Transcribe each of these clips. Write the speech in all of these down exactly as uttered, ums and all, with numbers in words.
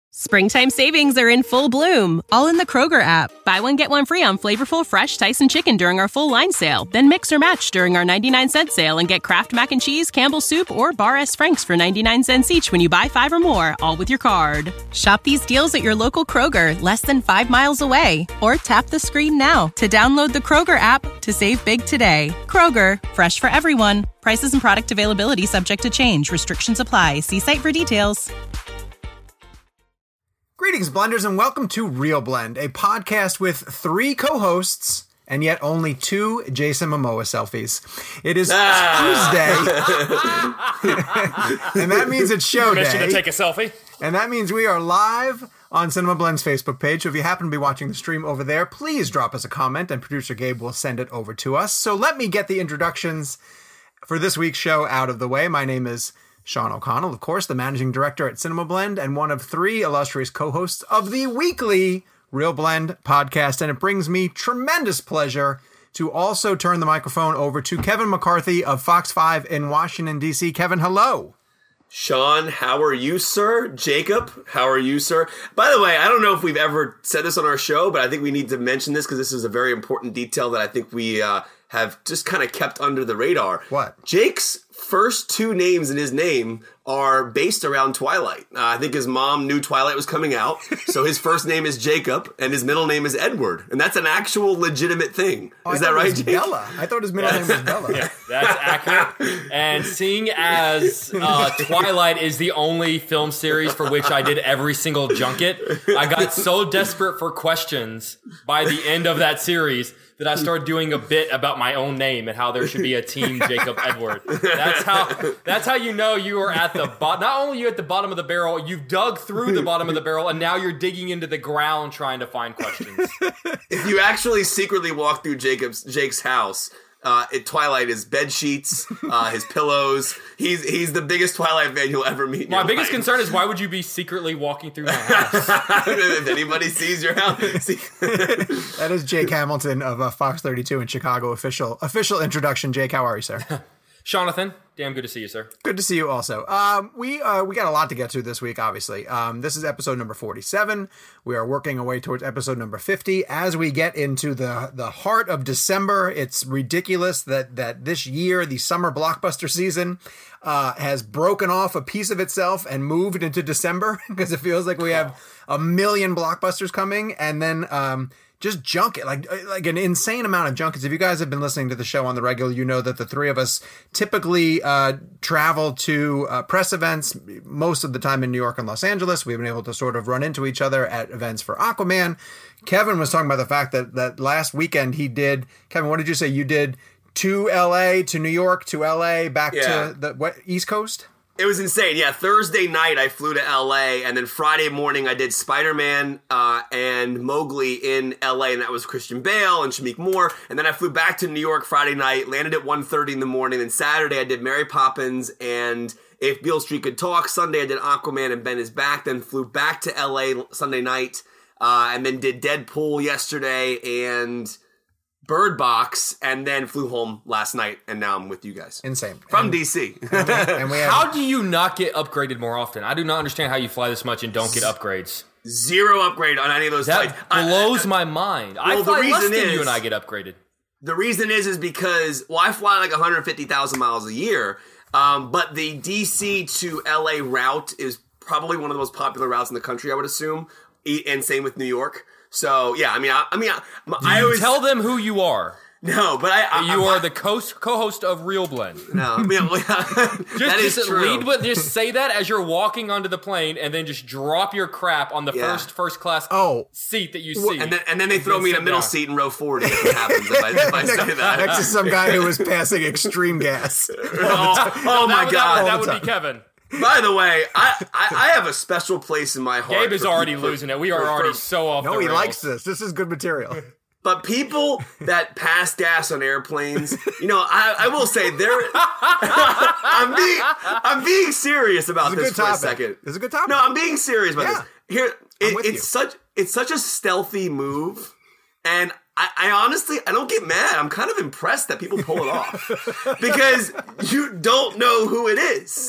Springtime savings are in full bloom, all in the Kroger app. Buy one, get one free on flavorful, fresh Tyson chicken during our full line sale. Then mix or match during our ninety-nine cent sale and get Kraft Mac and Cheese, Campbell's Soup, or Bar S. Frank's for ninety-nine cents each when you buy five or more, all with your card. Shop these deals at your local Kroger, less than five miles away. Or tap the screen now to download the Kroger app to save big today. Kroger, fresh for everyone. Prices and product availability subject to change. Restrictions apply. See site for details. Greetings, blenders, and welcome to Real Blend, a podcast with three co-hosts and yet only two Jason Momoa selfies. It is ah. Tuesday, and that means it's show day. Permission to take a selfie. And that means we are live on Cinema Blend's Facebook page. So if you happen to be watching the stream over there, please drop us a comment, and producer Gabe will send it over to us. So let me get the introductions for this week's show out of the way. My name is Sean O'Connell, of course, the managing director at Cinema Blend and one of three illustrious co-hosts of the weekly Real Blend podcast. And it brings me tremendous pleasure to also turn the microphone over to Kevin McCarthy of Fox five in Washington, D C. Kevin, hello. Sean, how are you, sir? Jacob, how are you, sir? By the way, I don't know if we've ever said this on our show, but I think we need to mention this because this is a very important detail that I think we uh, have just kind of kept under the radar. What? Jake's first two names in his name are based around Twilight. Uh, I think his mom knew Twilight was coming out, so his first name is Jacob, and his middle name is Edward. And that's an actual legitimate thing. Oh, is that right, Jake? Bella. I thought his middle name was Bella. Yeah, that's accurate. And seeing as uh, Twilight is the only film series for which I did every single junket, I got so desperate for questions by the end of that series that I started doing a bit about my own name and how there should be a team Jacob Edward. That's how that's how you know you are at the bottom. Not only are you at the bottom of the barrel, you've dug through the bottom of the barrel, and now you're digging into the ground trying to find questions. If you actually secretly walk through Jacob's Jake's house, uh, at Twilight is bed sheets, uh, his pillows. He's he's the biggest Twilight fan you'll ever meet. In my your biggest life. concern is why would you be secretly walking through my house? If anybody sees your house, see. That is Jake Hamilton of uh, Fox thirty-two in Chicago. Official official introduction. Jake, how are you, sir? Jonathan, damn good to see you, sir. Good to see you also. Um, we uh, we got a lot to get to this week, obviously. Um, this is episode number forty-seven. We are working our way towards episode number fifty. As we get into the, the heart of December, it's ridiculous that, that this year, the summer blockbuster season, uh, has broken off a piece of itself and moved into December because it feels like we have a million blockbusters coming, and then um, just junket, like like an insane amount of junkets. If you guys have been listening to the show on the regular, you know that the three of us typically uh, travel to uh, press events, most of the time in New York and Los Angeles. We've been able to sort of run into each other at events for Aquaman. Kevin was talking about the fact that, that last weekend he did, Kevin, what did you say? You did to L A, to New York, to L A, back Yeah. to the what, East Coast? It was insane. Yeah, Thursday night I flew to L A, and then Friday morning I did Spider-Man uh, and Mowgli in L A, and that was Christian Bale and Shameik Moore. And then I flew back to New York Friday night, landed at one thirty in the morning. And Saturday I did Mary Poppins and If Beale Street Could Talk. Sunday I did Aquaman and Ben is Back. Then flew back to L A Sunday night, uh, and then did Deadpool yesterday and Bird Box, and then flew home last night, and now I'm with you guys. Insane. From and, D C. And we, and we have, How do you not get upgraded more often? I do not understand how you fly this much and don't get upgrades. Zero upgrade on any of those That flights. blows I, I, my mind. well, I the fly less reason than is- you and I get upgraded. The reason is is because, well, I fly like one hundred fifty thousand miles a year, um, but the D C to L A route is probably one of the most popular routes in the country, I would assume, and same with New York. So, yeah, I mean, I, I mean, I, I You always tell them who you are. No, but I, I You I, are the co- co-host of Real Blend. No, I mean, Just, that is just true. lead with, just say that as you're walking onto the plane, and then just drop your crap on the Yeah. first first class Oh. seat that you see. And then, and then they throw me in a sit middle down. seat in row forty if it happens, if I, if I say that. next to some guy who was passing extreme gas. oh, oh my that, God. That, that All would the be time. Kevin. By the way, I, I, I have a special place in my heart. Gabe is for already people- losing it. We are for- already for- so off No, the he rails. likes this. This is good material. But people that pass gas on airplanes, you know, I, I will say they're. I'm being I'm being serious about It's a this good for topic. a second. It's a good topic. No, I'm being serious about Yeah. this. Here, I'm it, with it's you. such it's such a stealthy move, and I, I honestly I don't get mad. I'm kind of impressed that people pull it off because you don't know who it is.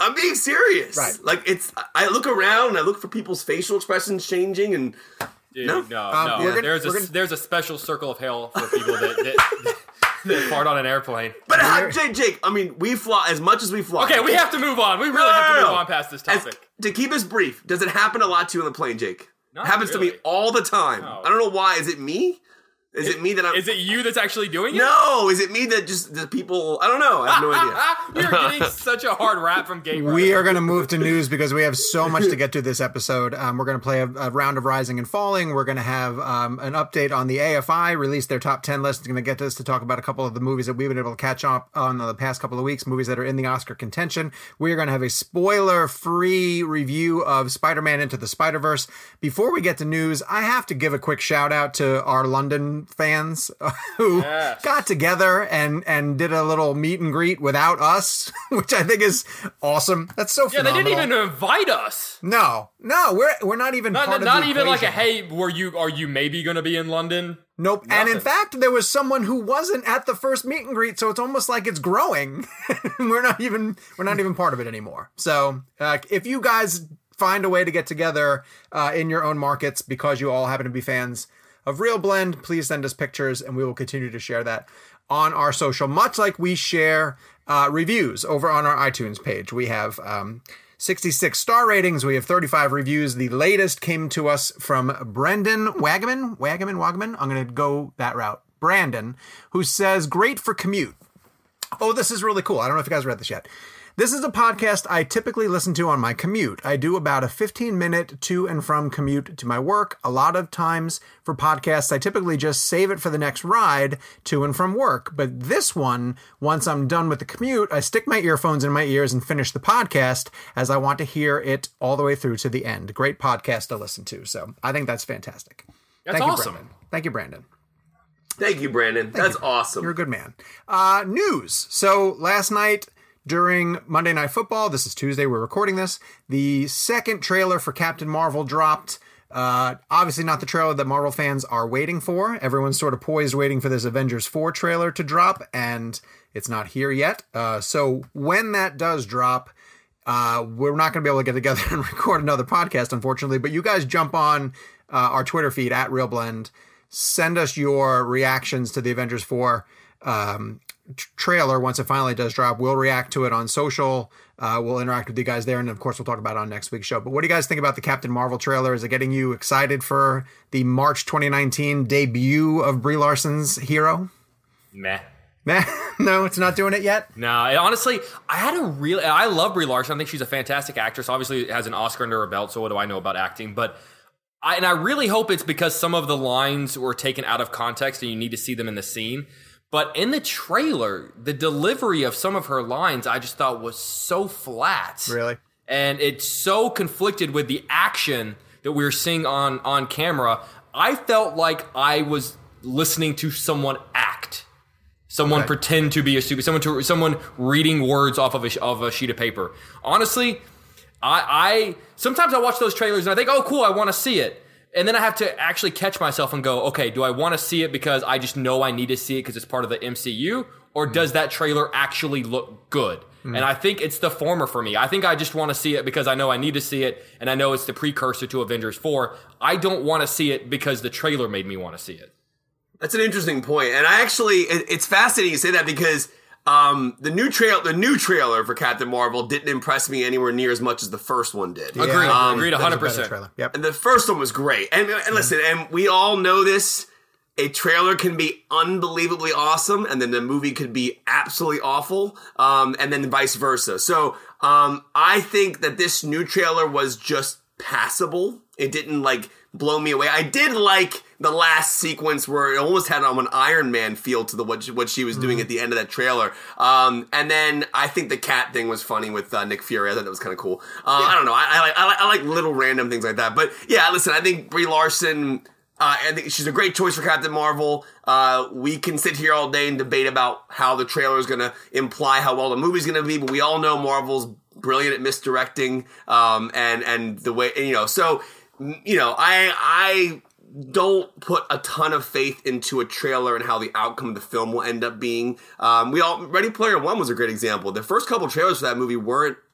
I'm being serious. Right. Like, it's, I look around and I look for people's facial expressions changing and... Dude, no, no, Um, no. we're gonna- there's a we're gonna- there's a special circle of hell for people that that, that fart on an airplane. But uh, Jake, Jake, I mean, we fly as much as we fly. Okay, we have to move on. We really No, have to no, move no. on past this As- topic. to keep us brief, does it happen a lot to you on the plane, Jake? Not It happens to really. me all the time. No. I don't know why. Is it me? Is it me that I'm... Is it you that's actually doing it? No, is it me that just the people... I don't know. I have no idea. You're getting such a hard rap from Gabe. We are going to move to news because we have so much to get to this episode. Um, we're going to play a, a round of Rising and Falling. We're going to have um, an update on the A F I, release their top ten list. It's going to get us to talk about a couple of the movies that we've been able to catch up on the past couple of weeks, movies that are in the Oscar contention. We are going to have a spoiler-free review of Spider-Man Into the Spider-Verse. Before we get to news, I have to give a quick shout-out to our London fans who Yes. got together and, and did a little meet and greet without us, which I think is awesome. That's so Yeah, they phenomenal. didn't even invite us. No, no, we're we're not even Not, part not of the even like a equation. hey, were you are you maybe going to be in London? Nope. And in Nothing. fact, there was someone who wasn't at the first meet and greet, so it's almost like it's growing. we're not even we're not even part of it anymore. So uh, if you guys find a way to get together uh, in your own markets because you all happen to be fans of Real Blend, please send us pictures, and we will continue to share that on our social, much like we share uh, reviews over on our iTunes page. We have um, sixty-six star ratings. We have thirty-five reviews. The latest came to us from Brendan Wagaman. Wagaman, Wagaman? I'm going to go that route. Brandon, who says, great for commute. Oh, this is really cool. I don't know if you guys read this yet. This is a podcast I typically listen to on my commute. I do about a fifteen minute to and from commute to my work. A lot of times for podcasts, I typically just save it for the next ride to and from work. But this one, once I'm done with the commute, I stick my earphones in my ears and finish the podcast as I want to hear it all the way through to the end. Great podcast to listen to. So I think that's fantastic. That's Thank awesome. You, Brandon. Thank you, Brandon. Thank you, Brandon. That's awesome. You're a good man. Uh, news. So last night during Monday Night Football, this is Tuesday, we're recording this, the second trailer for Captain Marvel dropped. Uh, obviously not the trailer that Marvel fans are waiting for. Everyone's sort of poised waiting for this Avengers four trailer to drop, and it's not here yet. Uh, so when that does drop, uh, we're not going to be able to get together and record another podcast, unfortunately, but you guys jump on uh, our Twitter feed at RealBlend. Send us your reactions to the Avengers four um, t- trailer once it finally does drop. We'll react to it on social. Uh, we'll interact with you guys there, and of course, we'll talk about it on next week's show. But what do you guys think about the Captain Marvel trailer? Is it getting you excited for the March twenty nineteen debut of Brie Larson's hero? Meh. Nah, no, it's not doing it yet. No, it, honestly, I had a real. I love Brie Larson. I think she's a fantastic actress. Obviously, has an Oscar under her belt. So what do I know about acting? But I and I really hope it's because some of the lines were taken out of context, and you need to see them in the scene. But in the trailer, the delivery of some of her lines, I just thought was so flat. Really? And it's so conflicted with the action that we were seeing on on camera. I felt like I was listening to someone act. Someone Okay. pretend to be a stupid, someone to someone reading words off of a, of a sheet of paper. Honestly, I, I sometimes I watch those trailers and I think, oh, cool, I want to see it. And then I have to actually catch myself and go, okay, do I want to see it because I just know I need to see it because it's part of the M C U? Or does that trailer actually look good? Mm. And I think it's the former for me. I think I just want to see it because I know I need to see it and I know it's the precursor to Avengers four. I don't want to see it because the trailer made me want to see it. That's an interesting point. And I actually, it, it's fascinating you say that because um, the new trail, the new trailer for Captain Marvel didn't impress me anywhere near as much as the first one did. Agreed. um, Agreed. That's a one hundred better percent. trailer. Yep. And the first one was great. And, and listen, and we all know this. A trailer can be unbelievably awesome, and then the movie could be absolutely awful, um, and then vice versa. So um, I think that this new trailer was just passable. It didn't, like, blow me away. I did like the last sequence where it almost had um, an Iron Man feel to the what she, what she was doing mm. at the end of that trailer. Um, and then I think the cat thing was funny with uh, Nick Fury. I thought that was kind of cool. Uh, yeah. I don't know. I, I, like, I, like, I like little random things like that. But yeah, listen, I think Brie Larson... Uh, I think she's a great choice for Captain Marvel. Uh, we can sit here all day and debate about how the trailer is going to imply how well the movie's going to be, but we all know Marvel's brilliant at misdirecting, um, and, and the way, and, you know, so, you know, I, I don't put a ton of faith into a trailer and how the outcome of the film will end up being. Um, we all, Ready Player One was a great example. The first couple trailers for that movie weren't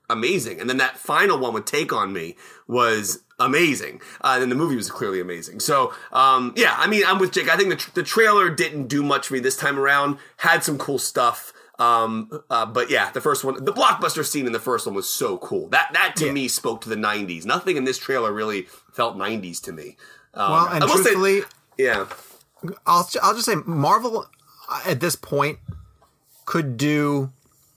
amazing. And then that final one with Take On Me was amazing. Uh, and then the movie was clearly amazing. So, um, yeah, I mean, I'm with Jake. I think the, tr- the trailer didn't do much for me this time around. Had some cool stuff. Um, uh, but yeah, the first one, the blockbuster scene in the first one was so cool. That, that to yeah. me spoke to the nineties. Nothing in this trailer really felt nineties to me. Um, well, and truthfully, say, yeah, I'll, I'll just say Marvel at this point could do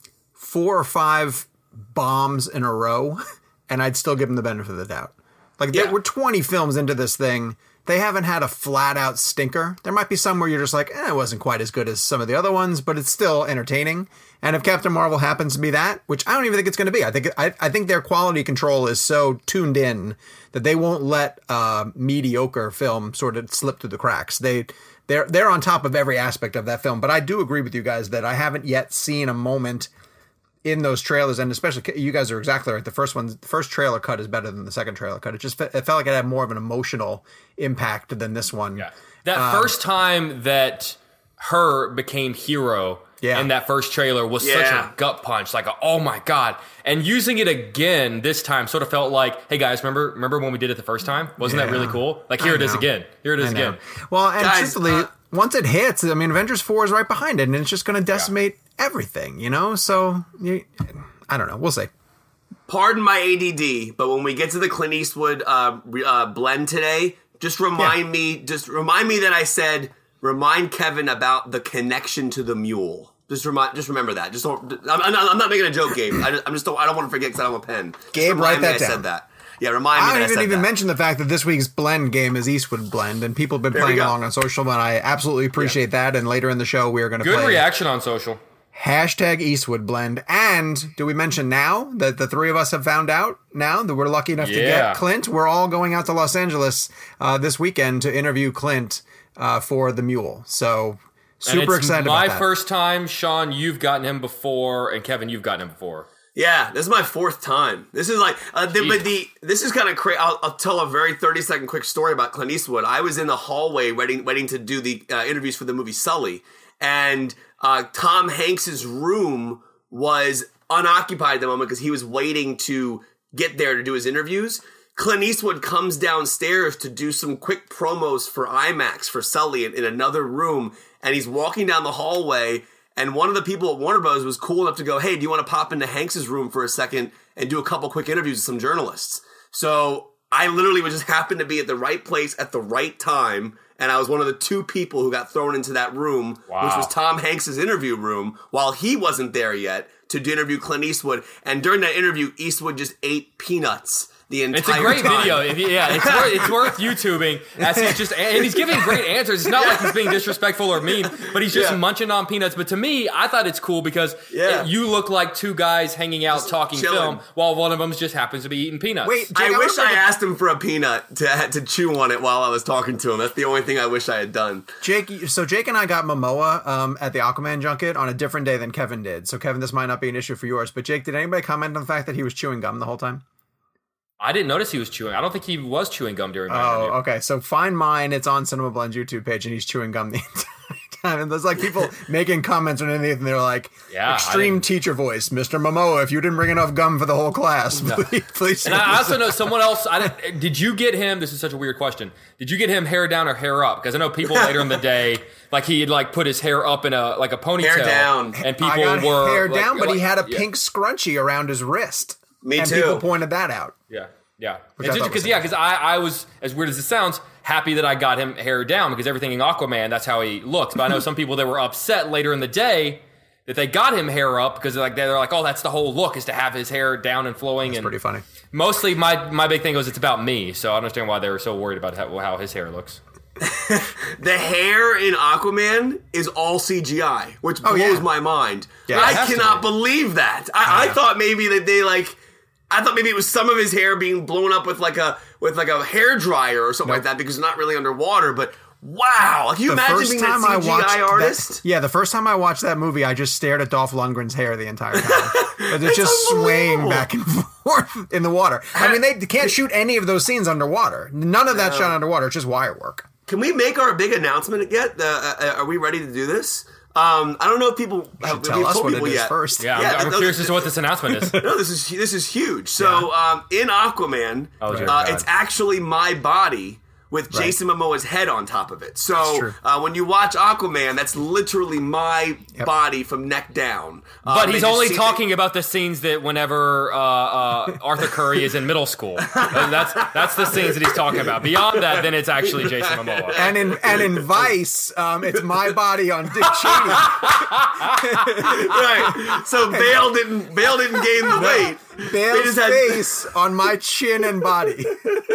four or five bombs in a row and I'd still give them the benefit of the doubt. Like yeah. we're twenty films into this thing. They haven't had a flat out stinker. There might be some where you're just like, eh, it wasn't quite as good as some of the other ones, but it's still entertaining. And if Captain Marvel happens to be that, which I don't even think it's going to be, I think I, I think their quality control is so tuned in that they won't let uh, mediocre film sort of slip through the cracks. They they're they're on top of every aspect of that film. But I do agree with you guys that I haven't yet seen a moment in those trailers, and especially you guys are exactly right. The first one, the first trailer cut is better than the second trailer cut. It just it felt like it had more of an emotional impact than this one. Yeah. That um, first time that her became hero yeah. in that first trailer was yeah. such a gut punch, like a, oh my god. And using it again this time sort of felt like, hey guys, remember remember when we did it the first time? Wasn't yeah. that really cool? Like here I it know. is again. Here it is again. Well, and guys, truthfully, uh, once it hits, I mean, Avengers four is right behind it, and it's just going to decimate yeah. everything, you know? So, you, I don't know. We'll see. Pardon my A D D, but when we get to the Clint Eastwood uh, uh, blend today, just remind yeah. me, just remind me that I said, remind Kevin about the connection to the mule. Just remind, just remember that. Just don't. I'm, I'm not making a joke, Gabe. I just, I'm just don't. I don't want to forget because I don't have a pen. Gabe, write that I down. Said that. Yeah, remind me. I that didn't I said even that. mention the fact that this week's blend game is Eastwood Blend, and people have been there playing along on social, and I absolutely appreciate yeah. that. And later in the show, we are going to play good reaction on social. Hashtag Eastwood Blend. And do we mention now that the three of us have found out now that we're lucky enough yeah. to get Clint? We're all going out to Los Angeles uh, this weekend to interview Clint uh, for The Mule. So super excited about that. My first time, Sean, you've gotten him before, and Kevin, you've gotten him before. Yeah, this is my fourth time. This is like, uh, the, but the this is kind of crazy. I'll, I'll tell a very thirty second quick story about Clint Eastwood. I was in the hallway waiting, waiting to do the uh, interviews for the movie Sully, and uh, Tom Hanks's room was unoccupied at the moment because he was waiting to get there to do his interviews. Clint Eastwood comes downstairs to do some quick promos for IMAX for Sully in, in another room, and he's walking down the hallway. And one of the people at Warner Bros. Was cool enough to go, hey, do you want to pop into Hanks's room for a second and do a couple quick interviews with some journalists? So I literally would just happen to be at the right place at the right time. And I was one of the two people who got thrown into that room, wow. which was Tom Hanks's interview room, while he wasn't there yet to interview Clint Eastwood. And during that interview, Eastwood just ate peanuts. The entire it's a great time. video. If you, yeah, it's worth, it's worth YouTubing. As he's just and he's giving great answers. It's not like he's being disrespectful or mean, but he's just yeah. munching on peanuts. But to me, I thought it's cool because yeah. it, you look like two guys hanging out just talking chilling. film, while one of them just happens to be eating peanuts. Wait, Jake, I, I wish I the- asked him for a peanut to to chew on it while I was talking to him. That's the only thing I wish I had done. Jake, so Jake and I got Momoa um, at the Aquaman junket on a different day than Kevin did. So Kevin, this might not be an issue for yours, but Jake, did anybody comment on the fact that he was chewing gum the whole time? I didn't notice he was chewing. I don't think he was chewing gum during my Oh, interview. okay. So find mine. It's on Cinema Blend's YouTube page, and he's chewing gum the entire time. And there's like people making comments underneath, and they're like, yeah, extreme teacher voice, Mister Momoa, if you didn't bring enough gum for the whole class, no. please, please. And I also know someone else. I didn't, did you get him? This is such a weird question. Did you get him hair down or hair up? Because I know people later in the day, like he had like put his hair up in a like a ponytail, hair down, and people I got were hair like, down, but like, he had a yeah. pink scrunchie around his wrist. Me and too. People pointed that out. Yeah. Yeah, Which it's because yeah, because I, I was, as weird as it sounds, happy that I got him hair down because everything in Aquaman, that's how he looks. But I know some people that were upset later in the day that they got him hair up because like they're like, oh, that's the whole look is to have his hair down and flowing. That's and pretty funny. Mostly, my my big thing was it's about me, so I understand why they were so worried about how, how his hair looks. The hair in Aquaman is all C G I, which blows oh, yeah. my mind. Yeah, I cannot be. believe that. I, I thought maybe that they like. I thought maybe it was some of his hair being blown up with like a with like a hair dryer or something nope. like that because it's not really underwater. But wow, can you the imagine first being time that C G I I watched artist? That, yeah, the first time I watched that movie, I just stared at Dolph Lundgren's hair the entire time. But it's just swaying back and forth in the water. I mean, they can't shoot any of those scenes underwater. None of that no. shot underwater. It's just wire work. Can we make our big announcement yet? Uh, uh, are we ready to do this? Um, I don't know if people have tell we've us told what people it is yet. first. Yeah, Yeah, I'm, I'm those- curious as to what this announcement is. No, this is this is huge. So um, in Aquaman, Oh, dear uh, God. it's actually my body with Right. Jason Momoa's head on top of it. That's So true. uh, when you watch Aquaman, that's literally my Yep. body from neck down. Um, But they he's just only see- talking about the scenes that whenever uh, uh, Arthur Curry is in middle school. And that's that's the scenes that he's talking about. Beyond that, then it's actually Jason Momoa. And in and in Vice, um, it's my body on Dick Cheney. right. So Bale didn't Bale didn't gain the weight. Bale's just had- face on my chin and body.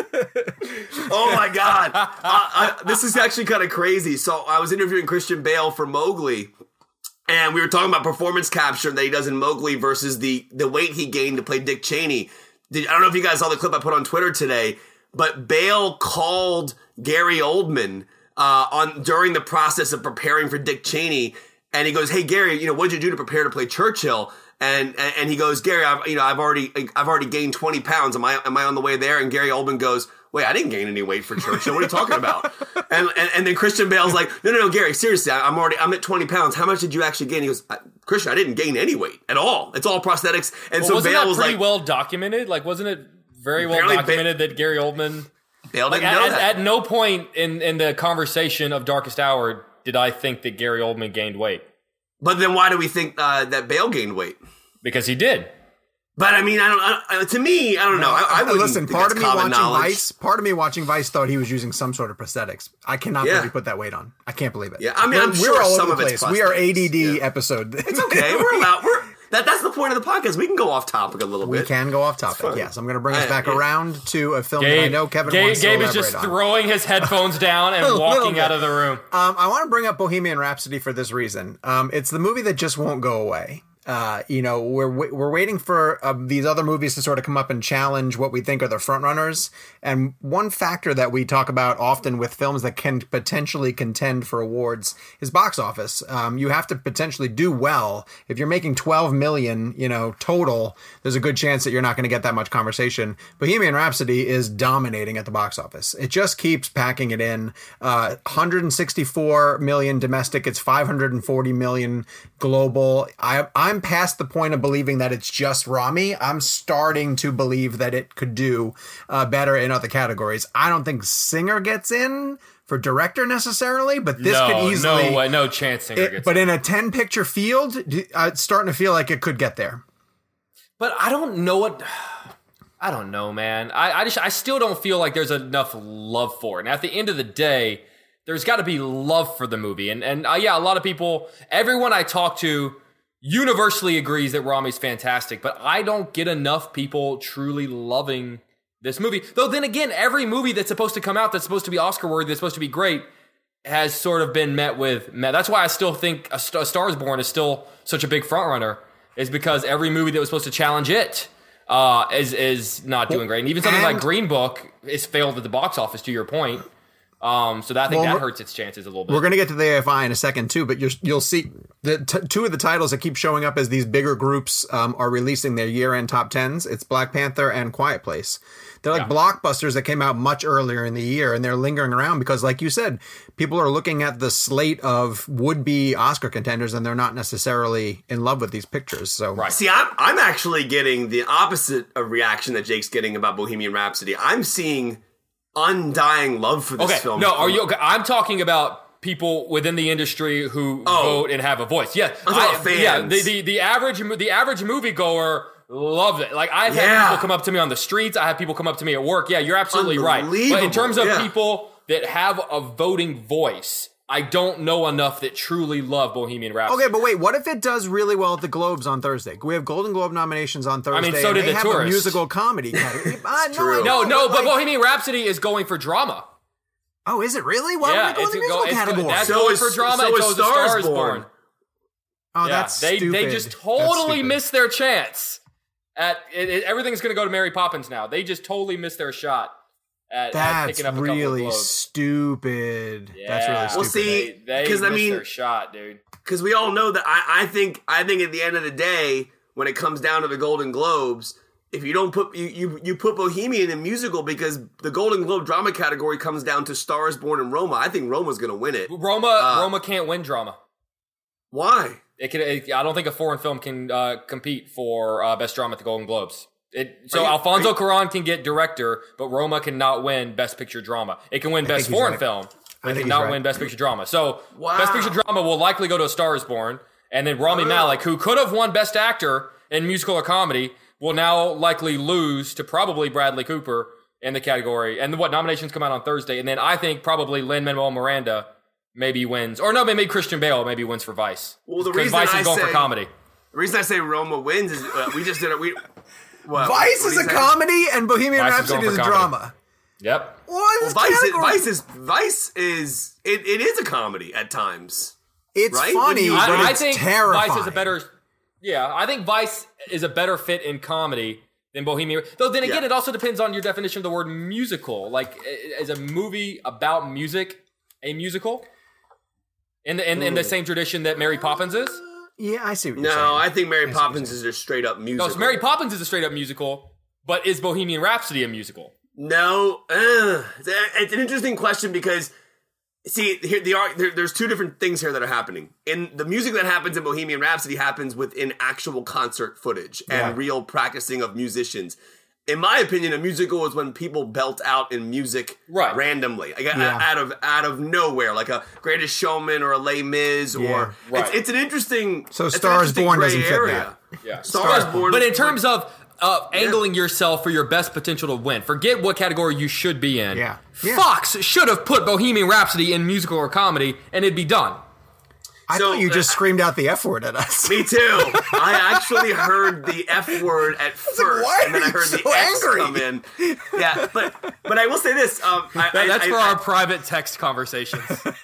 Oh my god! uh, I, this is actually kind of crazy. So I was interviewing Christian Bale for Mowgli, and we were talking about performance capture that he does in Mowgli versus the the weight he gained to play Dick Cheney. Did, I don't know if you guys saw the clip I put on Twitter today, but Bale called Gary Oldman uh, on during the process of preparing for Dick Cheney, and he goes, "Hey Gary, you know what did you do to prepare to play Churchill?" And, and and he goes, Gary, I've you know I've already I've already gained twenty pounds. Am I am I on the way there? And Gary Oldman goes, wait, I didn't gain any weight for Churchill. What are you talking about? and, and and then Christian Bale's like, no no no, Gary, seriously, I'm already I'm at twenty pounds. How much did you actually gain? He goes, Christian, I didn't gain any weight at all. It's all prosthetics. And Well, so wasn't Bale that was pretty like, well documented? Like, wasn't it very well Apparently Ba- documented that Gary Oldman? Bale Like, didn't know at, that. at no point in, in the conversation of Darkest Hour did I think that Gary Oldman gained weight. But then why do we think uh, that Bale gained weight? Because he did. But I mean, I don't. I don't to me, I don't know. I, I wouldn't Listen, think part of that's me common watching knowledge. Vice, part of me watching Vice thought he was using some sort of prosthetics. I cannot Yeah. believe he put that weight on. I can't believe it. Yeah, I mean, I'm we're, sure we're all some over the of it's place. We are prosthetics. A D D Yeah. episode. It's okay. We're allowed. We're that. That's the point of the podcast. We can go off topic a little We bit. can go off topic. fine. Yes, I'm going to bring us I- back yeah. around to a film that I Gabe, know Kevin Gabe, wants to Gabe is elaborate just on. throwing his headphones down and little walking bit. out of the room. Um, I want to bring up Bohemian Rhapsody for this reason. Um, it's the movie that just won't go away. Uh, you know, we're we're waiting for uh, these other movies to sort of come up and challenge what we think are the front runners. And one factor that we talk about often with films that can potentially contend for awards is box office. Um, you have to potentially do well. If you're making twelve million, you know, total, there's a good chance that you're not going to get that much conversation. Bohemian Rhapsody is dominating at the box office. It just keeps packing it in. Uh, one hundred sixty-four million domestic. It's five hundred forty million global. I, I'm past the point of believing that it's just Rami. I'm starting to believe that it could do uh, better in other categories. I don't think Singer gets in for director necessarily, but this no, could easily. no way, no chance Singer it- gets but in. in a ten picture field, d- uh, it's starting to feel like it could get there. But I don't know what. I don't know, man. I, I just I still don't feel like there's enough love for it. And at the end of the day, there's got to be love for the movie. And and uh, yeah, a lot of people, everyone I talk to, universally agrees that Rami's fantastic. But I don't get enough people truly loving this movie. Though then again, every movie that's supposed to come out that's supposed to be Oscar worthy, that's supposed to be great, has sort of been met with. Met. That's why I still think A, St- a Star Is Born is still such a big front runner. Is because every movie that was supposed to challenge it uh, is is not doing great, and even something and- like Green Book is failed at the box office. To your point, um, so that, I think Well, that we're- hurts its chances a little bit. We're going to get to the A F I in a second too, but you're, you'll see the t- two of the titles that keep showing up as these bigger groups um, are releasing their year-end top tens. It's Black Panther and Quiet Place. They're like Yeah. blockbusters that came out much earlier in the year, and they're lingering around because, like you said, people are looking at the slate of would-be Oscar contenders, and they're not necessarily in love with these pictures. So, Right. See, I'm I'm actually getting the opposite of reaction that Jake's getting about Bohemian Rhapsody. I'm seeing undying love for this Okay, film. no, are you? Okay? I'm talking about people within the industry who Oh. vote and have a voice. Yeah, I'm talking about fans. yeah. The, the the average mo- the average moviegoer loved it. Like I've Yeah. had people come up to me on the streets. I have people come up to me at work. Yeah, you're absolutely right. But in Unbelievable, terms of yeah. people that have a voting voice, I don't know enough that truly love Bohemian Rhapsody. Okay, but wait, what if it does really well at the Globes on Thursday? We have Golden Globe nominations on Thursday. mean, so and did they The have a Tourist. musical comedy category. I know, true. I No, know, no, but like- Bohemian Rhapsody is going for drama. Oh, is it really? Why Yeah, would it go in it's the go- musical it's go- category? that's So going is- for drama. so and is so is A Star Star Is Is Born. Born. Oh, Yeah, that's they stupid. they just That's totally stupid. missed their chance. At it, it, everything's going to go to Mary Poppins now. They just totally missed their shot at, at That's picking up a couple of really globes. stupid. Yeah. That's really Well, stupid. see, They, they 'cause, I missed mean- their shot, dude. because we all know that I, I think I think at the end of the day, when it comes down to the Golden Globes, if you don't put you, you you put Bohemian in musical because the Golden Globe drama category comes down to Star Is Born and Roma. I think Roma's going to win it. Roma Uh, Roma can't win drama. Why? It can. It, I don't think a foreign film can uh, compete for uh, best drama at the Golden Globes. It, so you, Alfonso you, Cuarón can get director, but Roma cannot win best picture drama. It can win I best foreign right. film, but it cannot right. win best picture drama. So wow. best picture drama will likely go to A Star Is Born, and then Rami Oh. Malek, who could have won best actor in musical or comedy, will now likely lose to probably Bradley Cooper in the category. And what nominations come out on Thursday, and then I think probably Lin-Manuel Miranda maybe wins, or no, maybe Christian Bale maybe wins for Vice. Well, the because reason Vice I is going say, for comedy. The reason I say Roma wins is uh, we just did it. We what, Vice what is do a you say? comedy and Bohemian Vice is Rhapsody going is for a comedy. drama. Yep. What Well, is Vice, is, category? Vice is Vice is it, it is a comedy at times. It's right? funny, When you- but I, I it's think terrifying. Vice is a better. Yeah, I think Vice is a better fit in comedy than Bohemian. Though then again, Yeah. it also depends on your definition of the word musical. Like, i- is a movie about music a musical? In the in, in the same tradition that Mary Poppins is. Yeah, I see what you're No, saying. I think Mary Poppins is just straight up musical. No, so Mary Poppins is a straight up musical, but is Bohemian Rhapsody a musical? No, uh, it's an interesting question because see, here the are there, there's two different things here that are happening. In the music that happens in Bohemian Rhapsody happens within actual concert footage and Yeah. real practicing of musicians. In my opinion, a musical is when people belt out in music Right. randomly, like, Yeah. out of out of nowhere, like a Greatest Showman or a Les Mis, Yeah. or Right. it's, it's an interesting. So it's an Star Is interesting Born gray doesn't fit area. Yeah. Star Is Born, But in terms of uh, angling yourself for your best potential to win, forget what category you should be in. Yeah. Yeah. Fox should have put Bohemian Rhapsody in musical or comedy, and it'd be done. I So, thought you just uh, screamed out the F word at us. Me too. I actually heard the F word at first, like, why and then are I you heard so the X angry? come in. Yeah, but but I will say this. Um, I, That- I- that's I- for I- our private text conversations.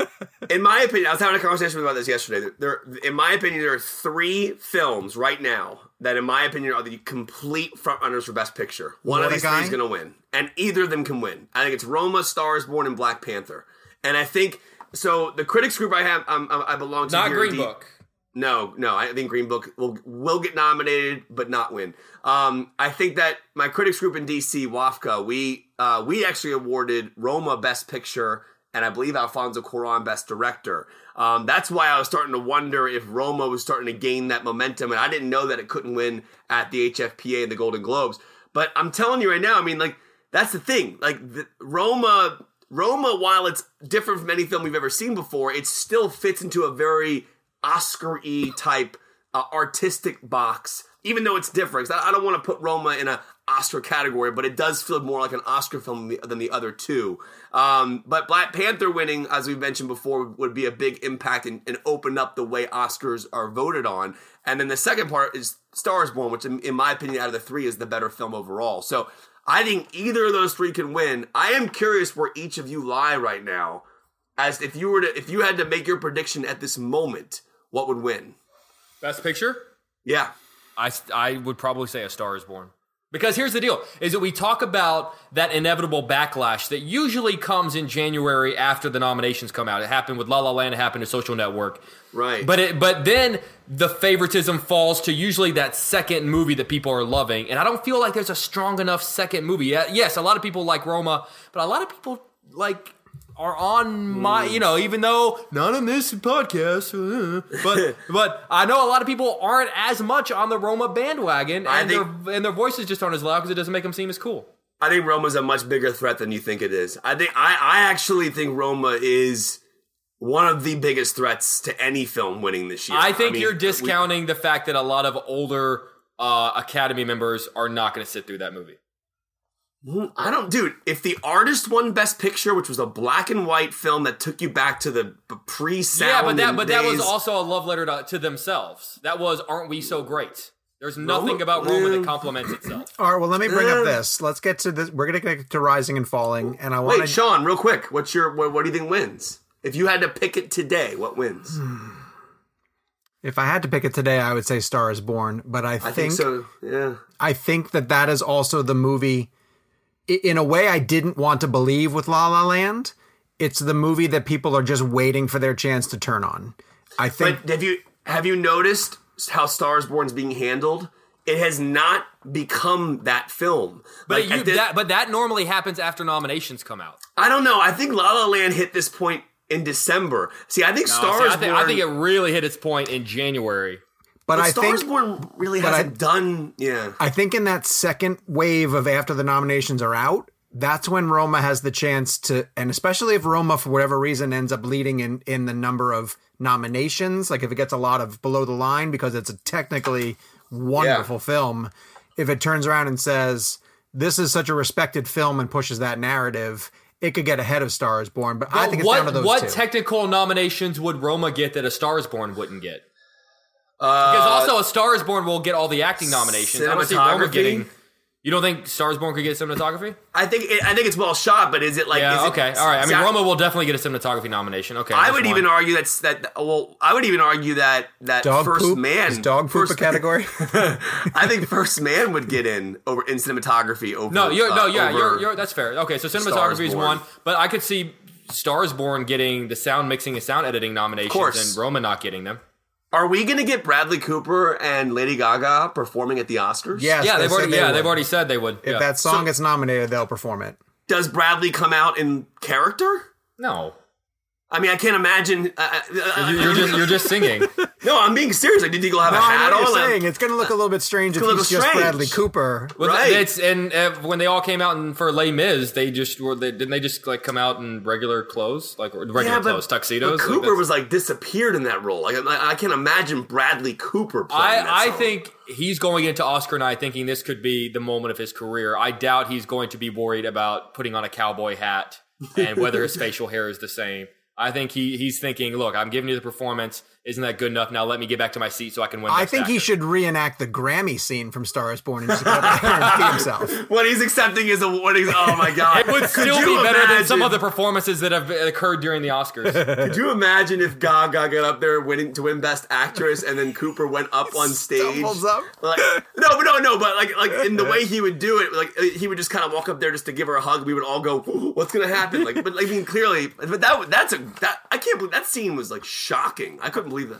in my opinion, I was having a conversation about this yesterday. There, in my opinion, there are three films right now that, in my opinion, are the complete frontrunners for Best Picture. One What of a these three guy? is going to win, and either of them can win. I think it's Roma, Star Is Born, and Black Panther. And I think so. The critics group I have, um, I belong to, Not here Green D- Book. No, no. I think Green Book will will get nominated, but not win. Um, I think that my critics group in D C, W A F C A, we uh, we actually awarded Roma Best Picture, and I believe Alfonso Cuarón Best Director. Um, that's why I was starting to wonder if Roma was starting to gain that momentum, and I didn't know that it couldn't win at the H F P A and the Golden Globes. But I'm telling you right now, I mean, like, that's the thing. Like, the, Roma, Roma, while it's different from any film we've ever seen before, it still fits into a very Oscar-y type uh, artistic box, even though it's different. 'Cause I, I don't want to put Roma in a Oscar category, but it does feel more like an Oscar film than the, than the other two. Um, but Black Panther winning, as we mentioned before, would be a big impact and, and open up the way Oscars are voted on. And then the second part is Star Is Born, which in, in my opinion, out of the three, is the better film overall. So I think either of those three can win. I am curious where each of you lie right now, as if you were to, if you had to make your prediction at this moment, what would win? Best Picture? Yeah. I, I would probably say A Star Is Born. Because here's the deal, is that we talk about that inevitable backlash that usually comes in January after the nominations come out. It happened with La La Land, it happened to Social Network. Right. But it, but then the favoritism falls to usually that second movie that people are loving. And I don't feel like there's a strong enough second movie. Yeah, yes, a lot of people like Roma, but a lot of people like... are on my, you know, even though not on this podcast, uh, but but I know a lot of people aren't as much on the Roma bandwagon, I and think- their and their voices just aren't as loud because it doesn't make them seem as cool. I think Roma's a much bigger threat than you think it is. I think I, I actually think Roma is one of the biggest threats to any film winning this year. I think mean, you're discounting the fact that a lot of older uh, Academy members are not going to sit through that movie. we- I don't, dude. If The Artist won Best Picture, which was a black and white film that took you back to the pre-sound, Yeah, but that and but that was days- also a love letter to, to themselves. That was, aren't we so great? There's nothing Roma- about Roma yeah. that complements itself. All right, well, let me bring Uh, up this. Let's get to this. We're going to get to Rising and Falling, and I want Wait, to... Sean, real quick. What's your what, what do you think wins? If you had to pick it today, what wins? If I had to pick it today, I would say Star Is Born, but I I think, think so. Yeah. I think that that is also the movie, i- in a way I didn't want to believe with La La Land. It's the movie that people are just waiting for their chance to turn on. I think... But have you have you noticed how Star Is Born is being handled? It has not become that film. But Like, you, at this- that but that normally happens after nominations come out. I don't know. I think La La Land hit this point in December. See, I think No, Stars see, I, think, Born. I think it really hit its point in January. But, but I Stars think Born really but hasn't I- done. Yeah. I think in that second wave of after the nominations are out, that's when Roma has the chance to, and especially if Roma for whatever reason ends up leading in in the number of nominations, like if it gets a lot of below the line because it's a technically wonderful Yeah. film, if it turns around and says this is such a respected film and pushes that narrative, it could get ahead of Star is Born. But I think it's what, down to those what two. technical nominations would Roma get that A Star is Born wouldn't get? Uh, Because also A Star is Born will get all the acting nominations. I don't see Roma cinematography? getting. You don't think Star is Born could get cinematography? I think it, I think it's well shot, but is it like? Yeah. is it, Okay. All right. I mean, Zach- Roma will definitely get a cinematography nomination. Okay. I that's would one. even argue that's that. Well, I would even argue that that Dog First poop? Man Is dog poop first, a category? I think First Man would get in over in cinematography over. No, you're no, uh, yeah, over- you're, you're that's fair. Okay, so Stars cinematography is Born. one, but I could see Stars Born getting the sound mixing and sound editing nominations, course. and Roma not getting them. Are we going to get Bradley Cooper and Lady Gaga performing at the Oscars? Yes, Yeah, they they've said already they yeah would. they've already said they would. If yeah. that song So- gets nominated, they'll perform it. Does Bradley come out in character? No, I mean, I can't imagine. Uh, uh, You- you're just you're just singing. no, I'm being serious. Like, did he go have No, a I hat know what on? you're Like- saying. It's going to look a little bit strange if gonna he's look just strange. Bradley Cooper. Well, Right. It's and uh, when they all came out and for Les Mis, they just were. They, didn't they just like come out in regular clothes, like regular Yeah, but- clothes, tuxedos? But Like, Cooper that's- was like disappeared in that role. Like I, I can't imagine Bradley Cooper playing that I, I song. think he's going into Oscar night thinking this could be the moment of his career. I doubt he's going to be worried about putting on a cowboy hat and whether his facial hair is the same. I think he he's thinking, look, I'm giving you the performance. Isn't that good enough? Now let me get back to my seat so I can win. I Best think he Actor. should reenact the Grammy scene from Star is Born and just go up there and pee himself. what he's accepting is a what he's. Oh my god! It would Could still you be better than some imagine- of the performances that have occurred during the Oscars. Could you imagine if Gaga got up there winning to win Best Actress and then Cooper went up on stage? Stumbles up. Like, no, but no, no, but like, like in the way he would do it, like he would just kind of walk up there just to give her a hug. We would all go, "What's gonna happen?" Like, but I mean, clearly, but that that's a that I can't believe that scene was like shocking. I couldn't believe that.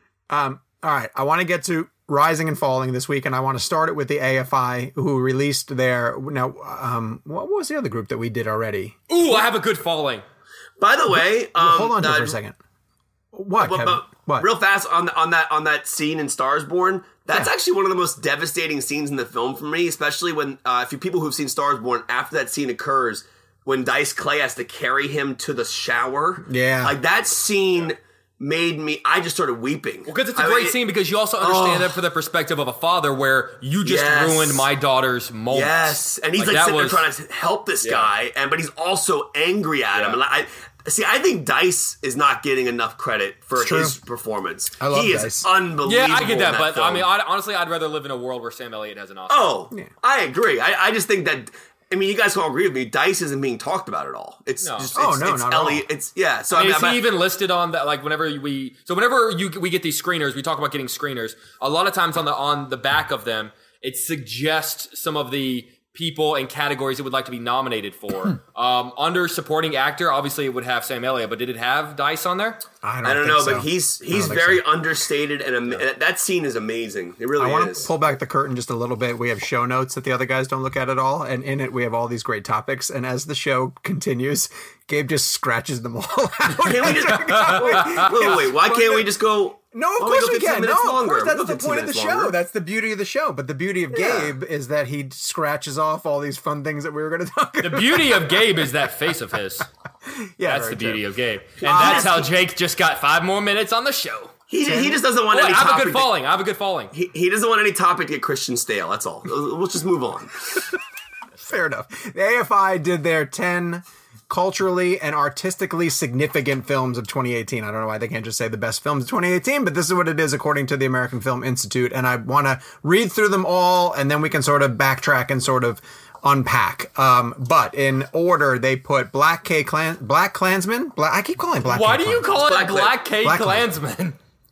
Um, all right, I want to get to Rising and Falling this week, and I want to start it with the A F I, who released their now. Um, what was the other group that we did already? Ooh, I have a good falling. By the way, um, Hold on to it uh, for a second. What? But, Kevin? but what? real fast on the, on that on that scene in Stars Born. That's actually one of the most devastating scenes in the film for me, especially when uh, if you people who've seen Stars Born, after that scene occurs, when Dice Clay has to carry him to the shower. Yeah. like that scene made me. I just started weeping. Well, because it's a I- great it- scene because you also understand Oh. it from the perspective of a father where you just Yes. ruined my daughter's moment. Yes, and he's like, that sitting was- there trying to help this Yeah. guy, and but he's also angry at him. Yeah. And I, see, I think Dice is not getting enough credit for It's true. his performance. I love he Dice. is unbelievable. Yeah, I get in that, but film. I mean, I, honestly, I'd rather live in a world where Sam Elliott has an Oscar. Oh, I agree. I, I just think that. I mean, you guys can all agree with me. Dice isn't being talked about at all. It's No. just Oh, it's, no, it's not at all. Elliot. It's yeah. So I mean, I is mean, he I'm- even listed on that? Like, whenever we, so whenever you we get these screeners, we talk about getting screeners. A lot of times on the on the back of them, it suggests some of the people and categories it would like to be nominated for. um, under supporting actor, obviously it would have Sam Elliott, but did it have Dice on there? I don't, I don't think know, so. but he's I he's don't think very so. understated, and am- that- that scene is amazing. It really I want is. to pull back the curtain just a little bit. We have show notes that the other guys don't look at at all, and in it we have all these great topics. And as the show continues, Gabe just scratches them all out. Can we just, wait, wait, wait, wait, why can't we just go? No, of why don't course go we fifteen can. No, minutes of longer? course We'll that's go the fifteen point of the minutes show. longer. That's the beauty of the show. But the beauty of Yeah. Gabe is that he scratches off all these fun things that we were going to talk The about. beauty of Gabe is that face of his. Yeah, That's very the beauty true. of Gabe, and Uh, that's how Jake just got five more minutes on the show. He, he just doesn't want Well, any I have a topic. good to- falling. I have a good falling. he, he doesn't want any topic to get Christian stale. That's all. We'll just move on. Fair enough. The A F I did their ten culturally and artistically significant films of twenty eighteen. I don't know why they can't just say the best films of twenty eighteen, but this is what it is according to the American Film Institute. And I want to read through them all, and then we can sort of backtrack and sort of unpack. Um, but in order, they put Black K Klan, Black Klansman. Black, I keep calling Black. Why K do you Klan- call it Black a Klan- Black K Black Klansman?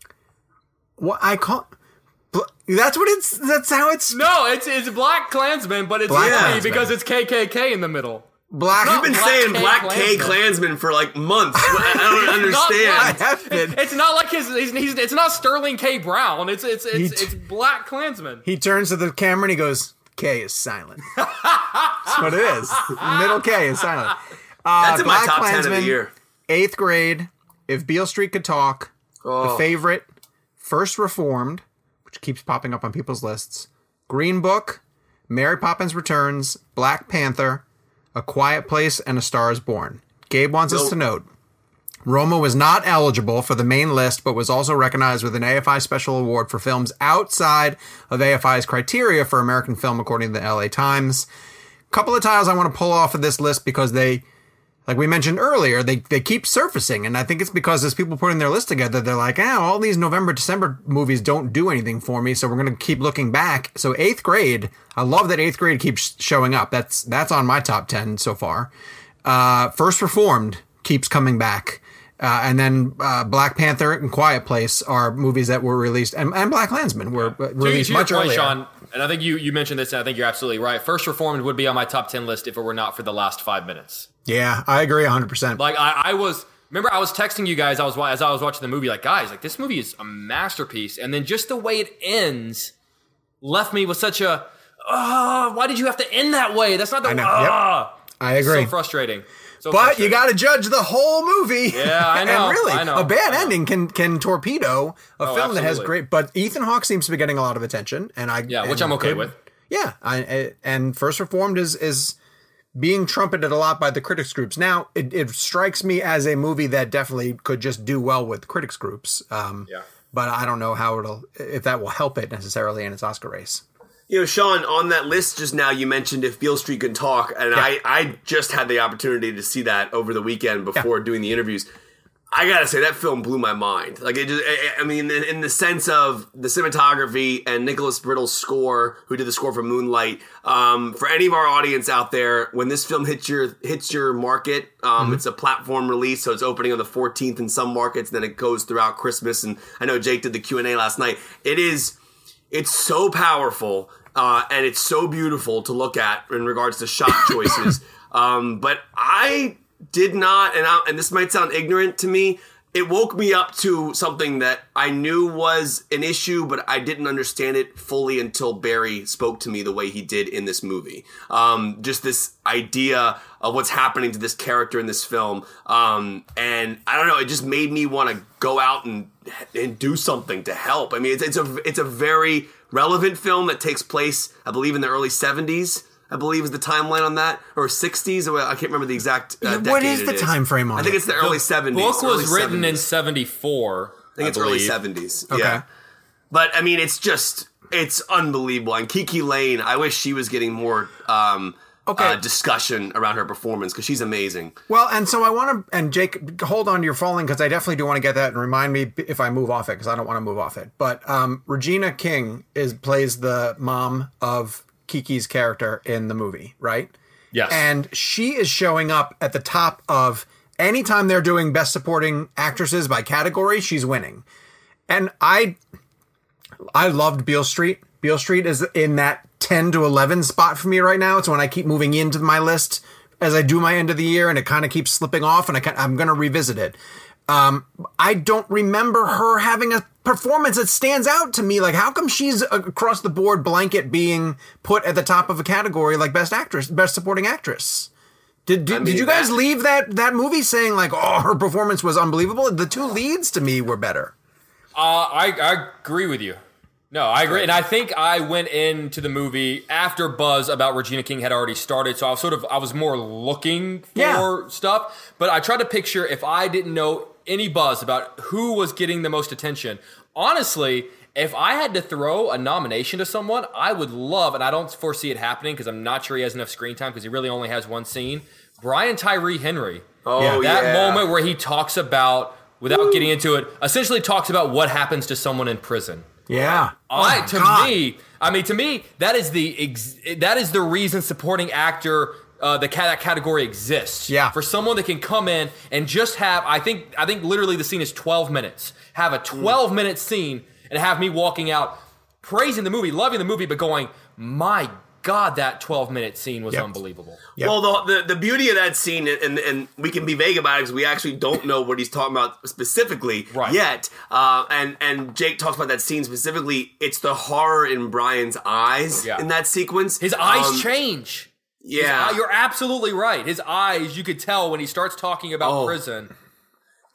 What I call? Bl- That's what it's. That's how it's. No, it's it's Black Klansman, but it's Black funny Klansman. because it's K K K in the middle. Black. You've been Black saying K Black K Klansman. Klansman for like months. I don't Not understand. I have been. It's not like his. He's, he's, it's not Sterling K. Brown. It's it's it's, He- it's Black Klansman. He turns to the camera and he goes, K is silent. That's what it is. Middle K is silent. Uh, That's in my Black top ten of Klansman, the year. Eighth Grade, If Beale Street Could Talk, Oh. The Favorite, First Reformed, which keeps popping up on people's lists, Green Book, Mary Poppins Returns, Black Panther, A Quiet Place, and A Star is Born. Gabe wants us Nope. to note, Roma was not eligible for the main list, but was also recognized with an A F I Special Award for films outside of A F I's criteria for American film, according to the L A Times. A couple of titles I want to pull off of this list because they, like we mentioned earlier, they, they keep surfacing. And I think it's because as people putting their list together, they're like, oh, all these November, December movies don't do anything for me, so we're going to keep looking back. So Eighth Grade, I love that Eighth Grade keeps showing up. That's, that's on my top ten so far. Uh, First Reformed keeps coming back. Uh, and then uh, Black Panther and Quiet Place are movies that were released, and, and Black Klansman were uh, released to, to much your point, earlier. Sean, and I think you, you mentioned this, and I think you're absolutely right. First Reformed would be on my top ten list if it were not for the last five minutes. Yeah, I agree one hundred percent. Like, I, I was, remember I was texting you guys I was as I was watching the movie, like, guys, like, this movie is a masterpiece. And then just the way it ends left me with such a, oh, why did you have to end that way? That's not the, I know. ah. Yep. I agree. So frustrating. So But you got to judge the whole movie. Yeah, I know. And really, I know, a bad I know. ending can can torpedo a Oh, film that has absolutely. great. But Ethan Hawke seems to be getting a lot of attention, and I Yeah, which and I'm okay it- with. Yeah, I, I, and First Reformed is is being trumpeted a lot by the critics groups. Now, it, it strikes me as a movie that definitely could just do well with critics groups. Um, Yeah. But I don't know how it'll if that will help it necessarily in its Oscar race. You know, Sean, on that list just now, you mentioned If Beale Street Could Talk, and Yeah. I, I just had the opportunity to see that over the weekend before doing the interviews. I gotta say, that film blew my mind. Like, it just, I I mean, in, in the sense of the cinematography and Nicholas Brittle's score, who did the score for Moonlight. Um, for any of our audience out there, when this film hits your hits your market, um, it's a platform release, so it's opening on the fourteenth in some markets, then it goes throughout Christmas. And I know Jake did the Q and A last night. It is. It's so powerful, uh, and it's so beautiful to look at in regards to shot choices. um, but I did not, and, I, and this might sound ignorant to me, it woke me up to something that I knew was an issue, but I didn't understand it fully until Barry spoke to me the way he did in this movie. Um, just this idea of what's happening to this character in this film. Um, and I don't know, it just made me want to go out and and do something to help. I mean, it's, it's a it's a very relevant film that takes place, I believe, in the early seventies. I believe is the timeline on that, or sixties. I can't remember the exact uh, Yeah, decade what is it the time frame on I think it? it's the early seventies. book was early written in seventies. seventy-four. I think it's early seventies. Okay. Yeah. But I mean, it's just it's unbelievable. And Kiki Lane, I wish she was getting more um, Okay. uh, discussion around her performance because she's amazing. Well, and so I want to, and Jake, hold on to your falling because I definitely do want to get that and remind me if I move off it because I don't want to move off it. But um, Regina King is plays the mom of Kiki's character in the movie, right? Yes. And she is showing up at the top of anytime they're doing best supporting actresses by category, she's winning. And I, I loved Beale Street. Beale Street is in that ten to eleven spot for me right now. It's when I keep moving into my list as I do my end of the year, and it kind of keeps slipping off, and I can, I'm going to revisit it. Um, I don't remember her having a performance that stands out to me. Like, how come she's across the board blanket being put at the top of a category like best actress, best supporting actress? Did did, I mean, did you guys that- leave that that movie saying like, oh, her performance was unbelievable? The two leads to me were better. Uh, I, I agree with you. No, I agree. And I think I went into the movie after buzz about Regina King had already started. So I was sort of, I was more looking for Yeah. stuff. But I tried to picture if I didn't know any buzz about who was getting the most attention. Honestly, if I had to throw a nomination to someone, I would love, and I don't foresee it happening because I'm not sure he has enough screen time because he really only has one scene, Brian Tyree Henry. Oh, Yeah. That yeah. moment where he talks about, without getting into it, essentially talks about what happens to someone in prison. Yeah. I, Oh, to God. me, I mean, to me, that is the ex- that is the reason supporting actor uh, the ca- that category exists. Yeah. for someone that can come in and just have. I think I think literally the scene is twelve minutes. Have a twelve minute scene and have me walking out praising the movie, loving the movie, but going, my God, that twelve minute scene was Yep. unbelievable. Yep. Well, the, the the beauty of that scene, and and we can be vague about it because we actually don't know what he's talking about specifically Right. yet. Uh, and and Jake talks about that scene specifically. It's the horror in Brian's eyes Yeah. in that sequence. His eyes Um, change. His Yeah, eye- you're absolutely right. His eyes, you could tell when he starts talking about Oh. prison.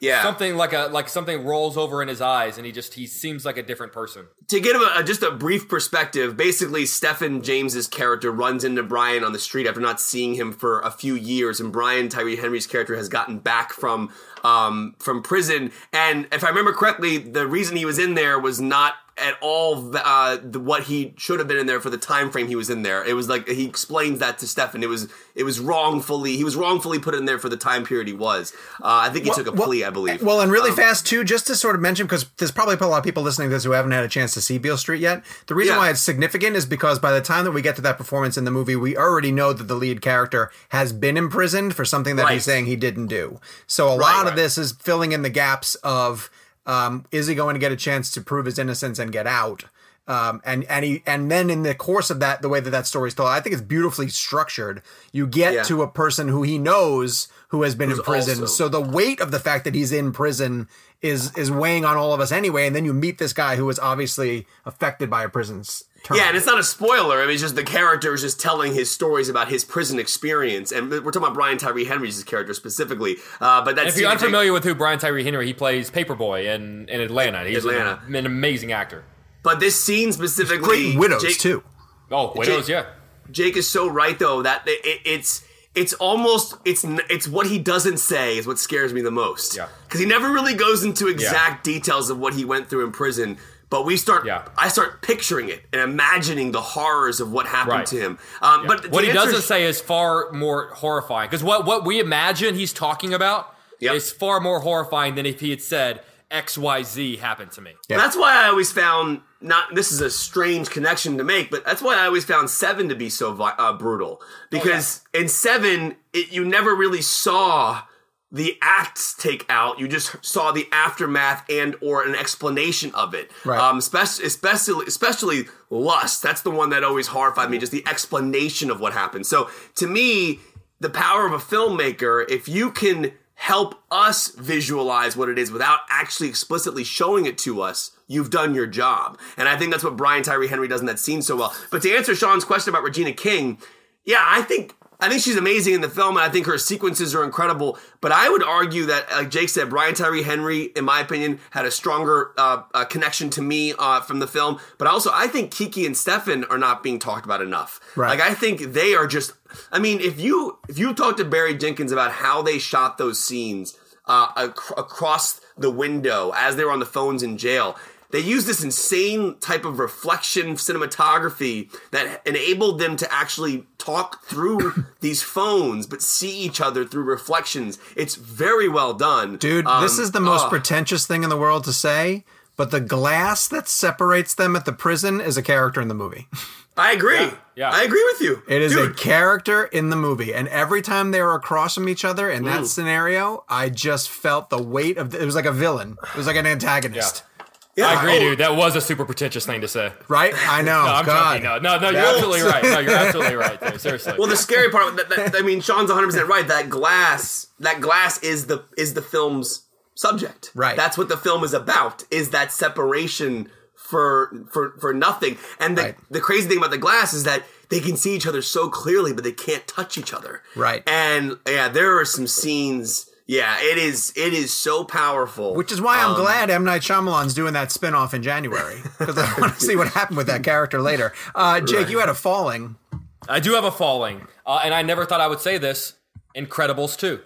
Yeah. Something like a like something rolls over in his eyes, and he just he seems like a different person. To give him a, just a brief perspective, basically Stephen James's character runs into Brian on the street after not seeing him for a few years, and Brian Tyree Henry's character has gotten back from um, from prison. And if I remember correctly, the reason he was in there was not at all uh, the, what he should have been in there for the time frame he was in there. It was like he explains that to Stefan. It was it was wrongfully he was wrongfully put in there for the time period he was. Uh, I think he well, took a well, plea, I believe. Well, and really um, fast too, just to sort of mention, because there's probably a lot of people listening to this who haven't had a chance to see Beale Street yet. The reason Yeah. why it's significant is because by the time that we get to that performance in the movie, we already know that the lead character has been imprisoned for something that Right. he's saying he didn't do. So a Right, lot right. of this is filling in the gaps of um, is he going to get a chance to prove his innocence and get out? Um, and and he and then in the course of that, the way that that story is told, I think it's beautifully structured. You get Yeah. to a person who he knows who has been Who's in prison, also- so the weight of the fact that he's in prison is is weighing on all of us anyway. And then you meet this guy who is obviously affected by a prison's term. Yeah, and it's not a spoiler. I mean, it's just the character is just telling his stories about his prison experience, and we're talking about Brian Tyree Henry's character specifically. Uh, but that's If you're unfamiliar with who Brian Tyree Henry, he plays Paperboy in, in Atlanta. He's Atlanta. An, an amazing actor. But this scene specifically, Great in Widows Jake, too. Oh, Widows, Jake- yeah. Jake is so right though that it, it, it's it's almost it's n- it's what he doesn't say is what scares me the most. Yeah. because he never really goes into exact details of what he went through in prison. But we start, Yeah. I start picturing it and imagining the horrors of what happened Right. to him. Um, Yeah. But to what he answer- doesn't say is far more horrifying, because what what we imagine he's talking about Yep. is far more horrifying than if he had said X Y Z happened to me. Yeah. That's why I always found not. This is a strange connection to make, but that's why I always found Seven to be so vi- uh, brutal. Because in Seven, it, you never really saw the acts take out. You just saw the aftermath and or an explanation of it. Right. Um, especially, especially, especially Lust. That's the one that always horrified me. Just the explanation of what happened. So to me, the power of a filmmaker, if you can help us visualize what it is without actually explicitly showing it to us, you've done your job. And I think that's what Brian Tyree Henry does in that scene so well. But to answer Sean's question about Regina King, yeah, I think I think she's amazing in the film, and I think her sequences are incredible. But I would argue that, like Jake said, Brian Tyree Henry, in my opinion, had a stronger uh, uh, connection to me uh, from the film. But also, I think Kiki and Stefan are not being talked about enough. Right. Like, I think they are just. I mean, if you if you talk to Barry Jenkins about how they shot those scenes uh, ac- across the window as they were on the phones in jail. They used this insane type of reflection cinematography that enabled them to actually talk through these phones, but see each other through reflections. It's very well done. Dude, Um, this is the most uh, pretentious thing in the world to say, but the glass that separates them at the prison is a character in the movie. I agree. Yeah. I agree with you. It is Dude, a character in the movie, and every time they were across from each other in that Mm. scenario, I just felt the weight of the, it was like a villain. It was like an antagonist. yeah. I agree, Oh, dude. That was a super pretentious thing to say. Right? I know. No, I'm God. joking. No, no, no. You're That- absolutely right. No, you're absolutely right. Dude. Seriously. Well, the scary part, that, that, I mean, Sean's one hundred percent right. That glass, that glass is the is the film's subject. Right. That's what the film is about. Is that separation for for for nothing? And the Right. the crazy thing about the glass is that they can see each other so clearly, but they can't touch each other. Right. And yeah, there are some scenes. Yeah, it is. It is so powerful. Which is why I'm Um, glad M. Night Shyamalan's doing that spin-off in January, because I want to see what happened with that character later. Uh, Jake, you had a falling. I do have a falling, uh, and I never thought I would say this. Incredibles two.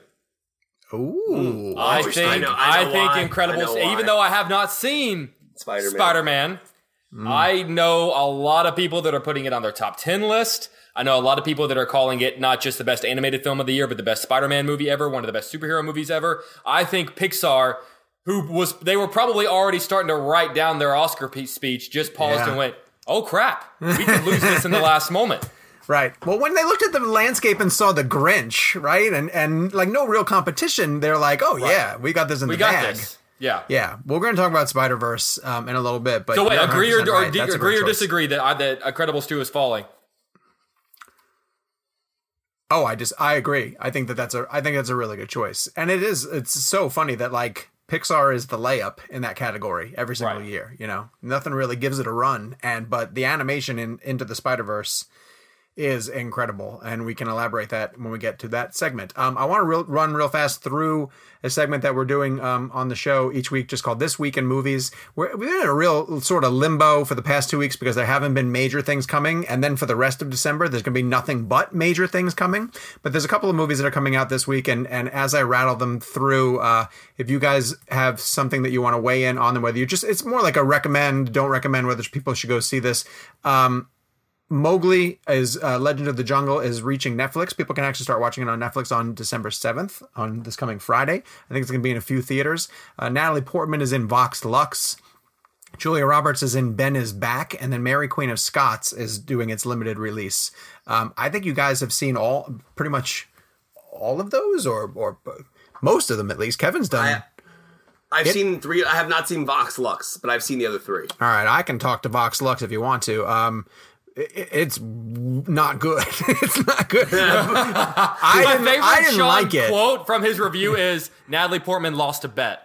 Ooh. I I think know- I, I know think why. I Incredibles. know why. Even though I have not seen Spider-Man. Spider-Man, I know a lot of people that are putting it on their top ten list. I know a lot of people that are calling it not just the best animated film of the year, but the best Spider-Man movie ever, one of the best superhero movies ever. I think Pixar, who was, they were probably already starting to write down their Oscar pe- speech, just paused Yeah. and went, oh crap, we could lose this in the last moment. Right. Well, when they looked at the landscape and saw the Grinch, right, and and like no real competition, they're like, oh yeah, we got this in We the got bag. this. Yeah. Yeah, we're going to talk about Spider Verse um, in a little bit, but So wait, you're agree or, one hundred percent or right. de- That's a agree great or choice. disagree that I, that Incredibles two is falling? Oh, I just I agree. I think that that's a I think that's a really good choice, and it is. It's so funny that like Pixar is the layup in that category every single Right. year. You know, nothing really gives it a run, and but the animation in Into the Spider Verse is incredible, and we can elaborate that when we get to that segment. Um, I want to real, run real fast through a segment that we're doing um, on the show each week, just called This Week in Movies. We're, we're in a real sort of limbo for the past two weeks because there haven't been major things coming, and then for the rest of December, there's going to be nothing but major things coming. But there's a couple of movies that are coming out this week, and, and as I rattle them through, uh, if you guys have something that you want to weigh in on them, whether you just, it's more like a recommend, don't recommend, whether people should go see this. Um, Mowgli is uh, Legend of the Jungle is reaching Netflix. People can actually start watching it on Netflix on December seventh, on this coming Friday. I think it's going to be in a few theaters. Uh, Natalie Portman is in Vox Lux. Julia Roberts is in Ben is Back. And then Mary Queen of Scots is doing its limited release. Um, I think you guys have seen all, pretty much all of those, or or most of them at least. Kevin's done. I- I've It, seen three. I have not seen Vox Lux, but I've seen the other three. All right, I can talk to Vox Lux if you want to. Um, it, it's not good. It's not good. I My didn't, favorite I didn't Sean like it. quote from his review is, Natalie Portman lost a bet.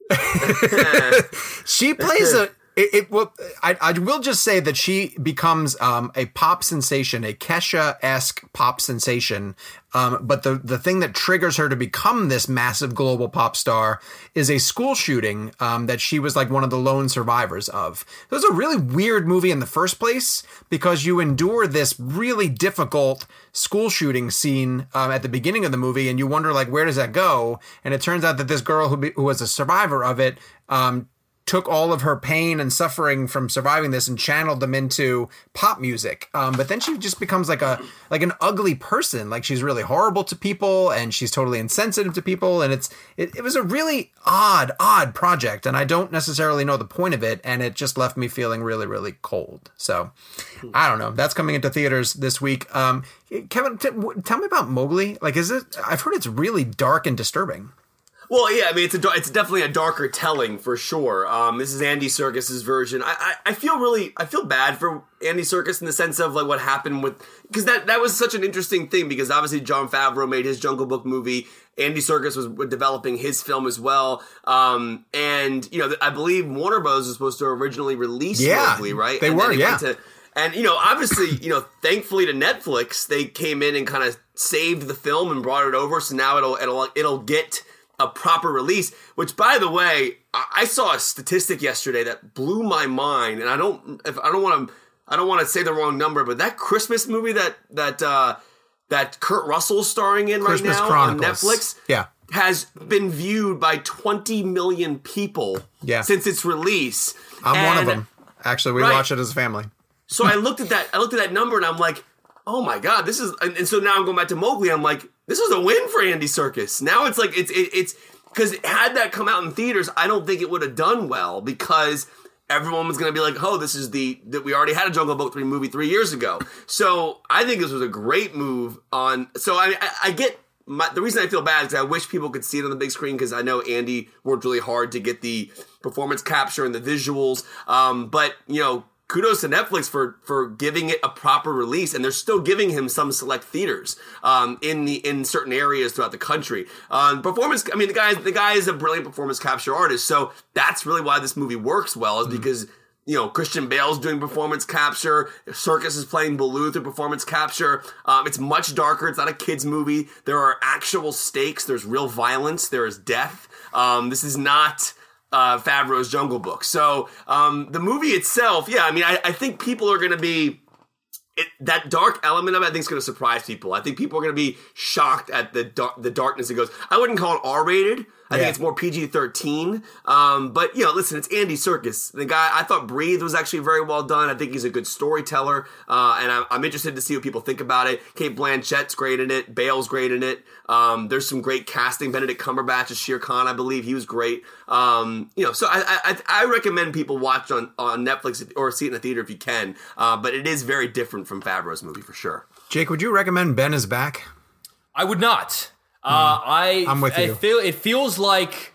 She plays a. It, it will. I, I will just say that she becomes um, a pop sensation, a Kesha-esque pop sensation. Um, but the the thing that triggers her to become this massive global pop star is a school shooting um, that she was like one of the lone survivors of. It was a really weird movie in the first place because you endure this really difficult school shooting scene um, at the beginning of the movie, and you wonder like, where does that go? And it turns out that this girl who be, who was a survivor of it. Um, took all of her pain and suffering from surviving this and channeled them into pop music. Um, but then she just becomes like a like an ugly person. Like she's really horrible to people and she's totally insensitive to people. And it's it, it was a really odd, odd project. And I don't necessarily know the point of it. And it just left me feeling really, really cold. So I don't know. That's coming into theaters this week. Um, Kevin, t- tell me about Mowgli. Like, is it? I've heard it's really dark and disturbing. Well, yeah, I mean, it's a it's definitely a darker telling for sure. Um, this is Andy Serkis's version. I, I I feel really I feel bad for Andy Serkis in the sense of like what happened with, because that that was such an interesting thing, because obviously Jon Favreau made his Jungle Book movie. Andy Serkis was developing his film as well. Um, and you know, I believe Warner Bros. Was supposed to originally release yeah, Mowgli, right? They and were, they yeah. went to, and, you know, obviously, you know, thankfully to Netflix, they came in and kind of saved the film and brought it over. So now it'll it'll it'll get a proper release, which, by the way, I saw a statistic yesterday that blew my mind, and I don't, if I don't want to, I don't want to say the wrong number, but that Christmas movie that that uh, that Kurt Russell's starring in Christmas right now Chronicles. on Netflix, yeah, has been viewed by twenty million people, yeah. since its release. I'm and, one of them. Actually, we right. watch it as a family. So I looked at that, I looked at that number, and I'm like, oh my god, this is, and, and so now I'm going back to Mowgli. I'm like, this is a win for Andy Serkis. Now it's like, it's, it, it's, because had that come out in theaters, I don't think it would have done well, because everyone was going to be like, oh, this is the, that we already had a Jungle Book three movie three years ago. So I think this was a great move on, so I, I, I get, my, the reason I feel bad is I wish people could see it on the big screen, because I know Andy worked really hard to get the performance capture and the visuals, um, but, you know, kudos to Netflix for for giving it a proper release, and they're still giving him some select theaters um, in the in certain areas throughout the country. Um, performance, I mean, the guy the guy is a brilliant performance capture artist, so that's really why this movie works well, is mm-hmm. because, you know, Christian Bale's doing performance capture, Serkis is playing Baloo through performance capture. Um, it's much darker. It's not a kids movie. There are actual stakes. There's real violence. There is death. Um, this is not Uh, Favreau's Jungle Book. So um, the movie itself, yeah, I mean, I, I think people are going to be, it, that dark element of it, I think is going to surprise people. I think people are going to be shocked at the dar- the darkness it goes. I wouldn't call it R-rated. I yeah. think it's more P G thirteen. Um, but, you know, listen, it's Andy Serkis. The guy, I thought Breathe was actually very well done. I think he's a good storyteller. Uh, and I'm, I'm interested to see what people think about it. Kate Blanchett's great in it. Bale's great in it. Um, there's some great casting. Benedict Cumberbatch as Shere Khan, I believe. He was great. Um, you know, so I, I, I recommend people watch on, on Netflix or see it in the theater if you can. Uh, but it is very different from Favreau's movie for sure. Jake, would you recommend Ben is Back? I would not. Uh, I, I'm with you. I feel it feels like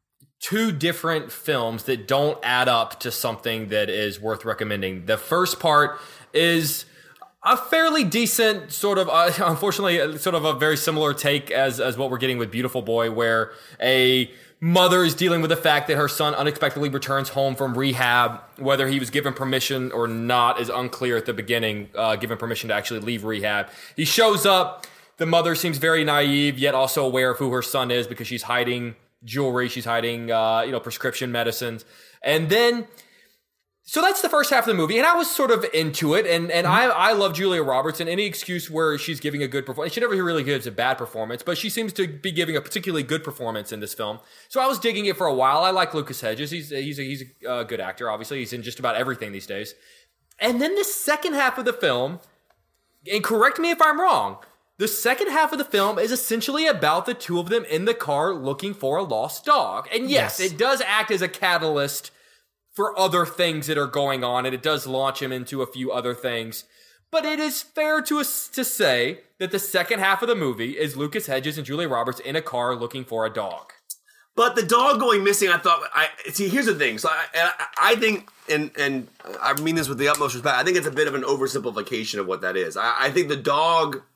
two different films that don't add up to something that is worth recommending. The first part is a fairly decent sort of, uh, unfortunately, sort of a very similar take as as what we're getting with Beautiful Boy, where a mother is dealing with the fact that her son unexpectedly returns home from rehab. Whether he was given permission or not is unclear at the beginning, uh, given permission to actually leave rehab. He shows up. The mother seems very naive, yet also aware of who her son is because she's hiding jewelry. She's hiding, uh, you know, prescription medicines. And then... So that's the first half of the movie, and I was sort of into it, and, and I, I love Julia Roberts, and any excuse where she's giving a good performance. She never really gives a bad performance, but she seems to be giving a particularly good performance in this film. So I was digging it for a while. I like Lucas Hedges. He's, he's, a, he's a uh, good actor, obviously. He's in just about everything these days. And then the second half of the film, and correct me if I'm wrong, the second half of the film is essentially about the two of them in the car looking for a lost dog. And yes, yes. It does act as a catalyst for other things that are going on, and it does launch him into a few other things. But it is fair to to say that the second half of the movie is Lucas Hedges and Julia Roberts in a car looking for a dog. But the dog going missing, I thought, I see, here's the thing. So I, I, I think, and and I mean this with the utmost respect, I think it's a bit of an oversimplification of what that is. I, I think the dog, um,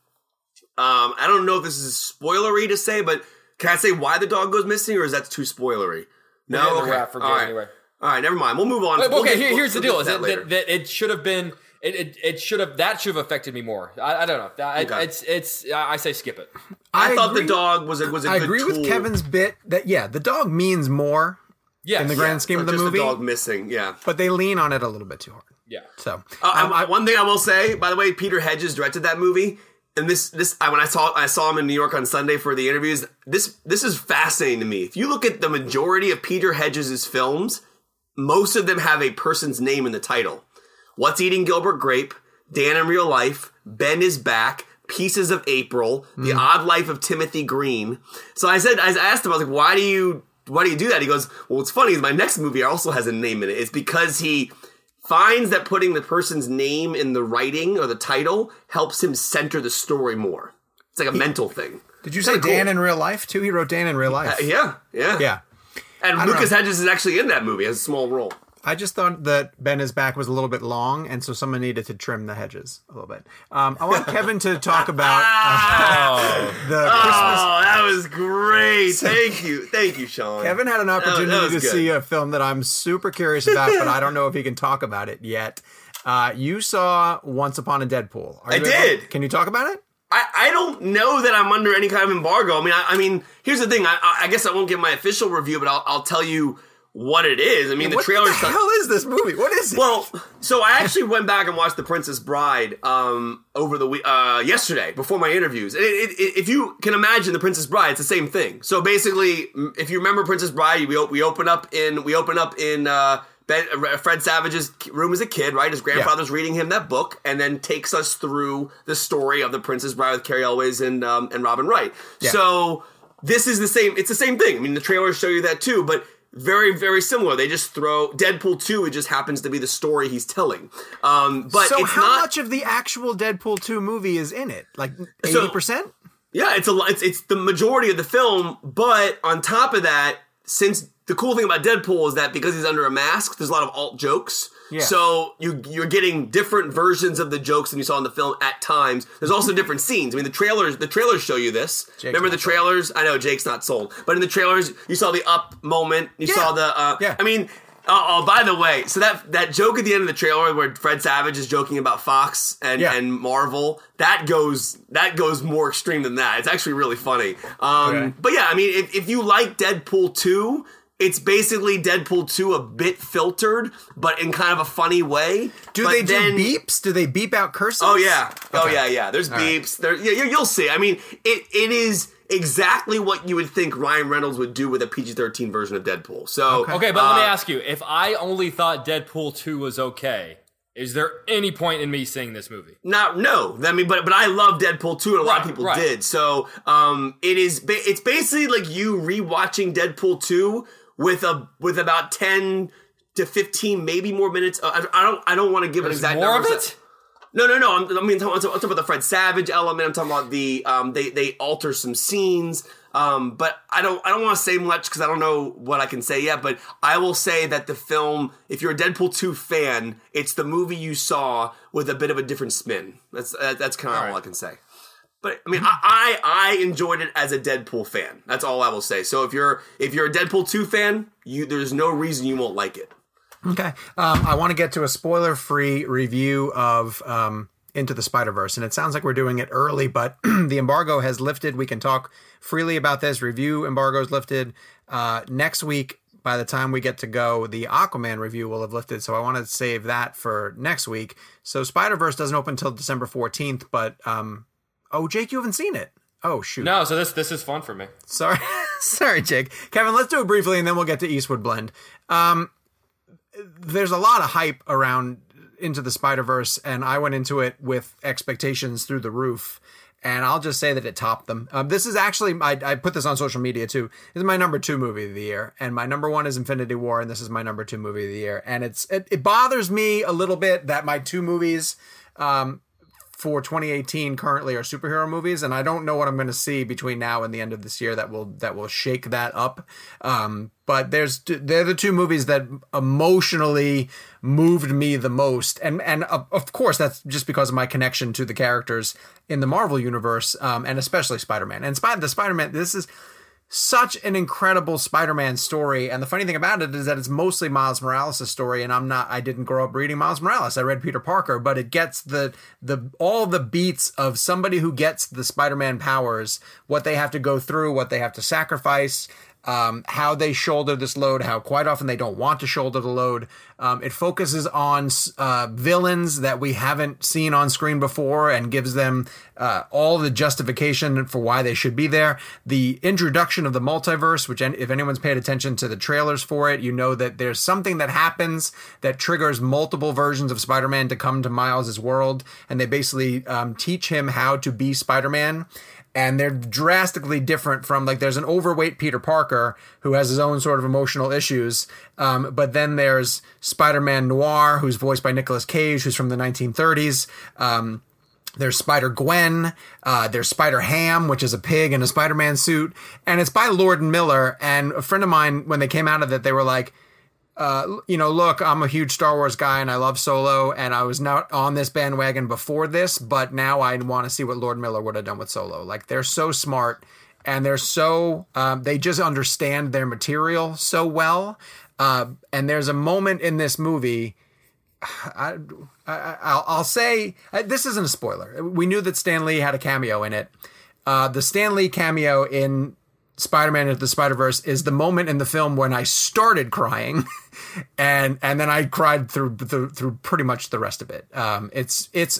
I don't know if this is spoilery to say, but can I say why the dog goes missing, or is that too spoilery? No, okay. Wrap, forget, All right. Anyway. All right, never mind. We'll move on. Wait, we'll okay, get, here, here's we'll, the deal: we'll is that, that, that, that it should have been, it, it, it should have that should have affected me more. I, I don't know. I, okay. It's it's. I say skip it. I, I thought agree, the dog was a was a I good agree tool. with Kevin's bit that yeah, the dog means more. Yes, in the grand yeah, scheme of the just movie. The dog missing, yeah, but they lean on it a little bit too hard. Yeah. So uh, um, I, one thing I will say, by the way, Peter Hedges directed that movie. And this, this, I, when I saw, I saw him in New York on Sunday for the interviews. This, this is fascinating to me. If you look at the majority of Peter Hedges' films, most of them have a person's name in the title. What's Eating Gilbert Grape, Dan in Real Life, Ben is Back, Pieces of April, mm. The Odd Life of Timothy Green. So I said, I asked him, I was like, why do you, why do you do that? He goes, well, what's funny is my next movie also has a name in it. It's because he finds that putting the person's name in the writing or the title helps him center the story more. It's like a he, mental thing. Did you say Dan cool. in Real Life too? He wrote Dan in Real Life. Uh, yeah, yeah. Yeah. And Lucas Hedges is actually in that movie, has a small role. I just thought that Ben is Back was a little bit long, and so someone needed to trim the hedges a little bit. Um, I want Kevin to talk about uh, the oh, Christmas. Oh, that was great. Thank you. Thank you, Sean. Kevin had an opportunity that was, that to good. see a film that I'm super curious about, but I don't know if he can talk about it yet. Uh, you saw Once Upon a Deadpool. Are I you did. Able, can you talk about it? I, I don't know that I'm under any kind of embargo. I mean, I, I mean, here's the thing. I, I guess I won't give my official review, but I'll, I'll tell you what it is. I mean, yeah, the trailer. What the hell is this movie? What is it? Well, so I actually went back and watched The Princess Bride um, over the week uh, yesterday before my interviews. It, it, it, if you can imagine The Princess Bride, it's the same thing. So basically, if you remember Princess Bride, we we open up in we open up in. Uh, Ben, Fred Savage's room as a kid, right? His grandfather's yeah. reading him that book, and then takes us through the story of The Princess Bride with Carrie Elways and um, and Robin Wright. Yeah. So this is the same. It's the same thing. I mean, the trailers show you that too, but very, very similar. They just throw Deadpool two. It just happens to be the story he's telling. Um, but so it's how not, much of the actual Deadpool two movie is in it? Like eighty percent? So, yeah, it's a it's it's the majority of the film. But on top of that, since the cool thing about Deadpool is that because he's under a mask, there's a lot of alt jokes. Yeah. So you, you're getting different versions of the jokes than you saw in the film at times. There's also different scenes. I mean, the trailers the trailers show you this. Jake's Remember the trailers? Sold. I know, Jake's not sold. But in the trailers, you saw the up moment. You yeah. saw the... Uh, yeah. I mean... Uh, oh, by the way, so that that joke at the end of the trailer where Fred Savage is joking about Fox and, yeah. and Marvel, that goes that goes more extreme than that. It's actually really funny. Um, okay. But yeah, I mean, if, if you like Deadpool two... It's basically Deadpool two a bit filtered, but in kind of a funny way. Do but they then, do beeps? Do they beep out curses? Oh yeah, okay. oh yeah, yeah. There's All beeps. Right. There, yeah, you'll see. I mean, it it is exactly what you would think Ryan Reynolds would do with a P G thirteen version of Deadpool. So okay, okay but uh, let me ask you: if I only thought Deadpool two was okay, is there any point in me seeing this movie? Not, no. I mean, but but I love Deadpool two, and a right, lot of people right. did. So um, it is. Ba- it's basically like you rewatching Deadpool two with a with about ten to fifteen, maybe more minutes. I, I don't. I don't want to give There's an exact more number. of it. No, no, no. I'm, I mean, I'm talking, I'm talking about the Fred Savage element. I'm talking about the um, they they alter some scenes. Um, but I don't I don't want to say much because I don't know what I can say yet. But I will say that the film, if you're a Deadpool two fan, it's the movie you saw with a bit of a different spin. That's uh, that's kind of all, all right. I can say. But I mean, I, I I enjoyed it as a Deadpool fan. That's all I will say. So if you're if you're a Deadpool two fan, you there's no reason you won't like it. Okay. Um, I want to get to a spoiler-free review of um, Into the Spider-Verse, and it sounds like we're doing it early, but the embargo has lifted. We can talk freely about this. Review embargo is lifted. Uh, next week, by the time we get to go, the Aquaman review will have lifted, so I want to save that for next week. So Spider-Verse doesn't open until December fourteenth, but... Um, oh, Jake, you haven't seen it. Oh, shoot. No, so this this is fun for me. Sorry, Sorry, Jake. Kevin, let's do it briefly, and then we'll get to Eastwood Blend. Um... There's a lot of hype around Into the Spider-Verse, and I went into it with expectations through the roof, and I'll just say that it topped them. Um, this is actually, I, I put this on social media too, this is my number two movie of the year, and my number one is Infinity War, and this is my number two movie of the year. And it's it, it bothers me a little bit that my two movies um, for twenty eighteen currently are superhero movies, and I don't know what I'm going to see between now and the end of this year that will that will shake that up. Um, but there's they're the two movies that emotionally moved me the most, and and uh, of course that's just because of my connection to the characters in the Marvel universe, um, and especially Spider-Man. And Sp- the Spider-Man, this is such an incredible Spider-Man story, and the funny thing about it is that it's mostly Miles Morales' story, and I'm not I didn't grow up reading Miles Morales. I read Peter Parker, but it gets the the all the beats of somebody who gets the Spider-Man powers, what they have to go through, what they have to sacrifice, um, how they shoulder this load, how quite often they don't want to shoulder the load. Um, it focuses on uh, villains that we haven't seen on screen before and gives them uh, all the justification for why they should be there. The introduction of the multiverse, which if anyone's paid attention to the trailers for it, you know that there's something that happens that triggers multiple versions of Spider-Man to come to Miles' world, and they basically um, teach him how to be Spider-Man. And they're drastically different from, like, there's an overweight Peter Parker who has his own sort of emotional issues. Um, but then there's Spider-Man Noir, who's voiced by Nicolas Cage, who's from the nineteen thirties. Um, there's Spider-Gwen. Uh, there's Spider-Ham, which is a pig in a Spider-Man suit. And it's by Lord and Miller. And a friend of mine, when they came out of it, they were like, Uh, you know, look, I'm a huge Star Wars guy and I love Solo, and I was not on this bandwagon before this, but now I want to see what Lord Miller would have done with Solo. Like, they're so smart, and they're so, um, they just understand their material so well. Uh, and there's a moment in this movie, I, I, I'll, I'll say, this isn't a spoiler. We knew that Stan Lee had a cameo in it. Uh, the Stan Lee cameo in Spider-Man Into the Spider-Verse is the moment in the film when I started crying, and and then I cried through through, through pretty much the rest of it. Um, it's it's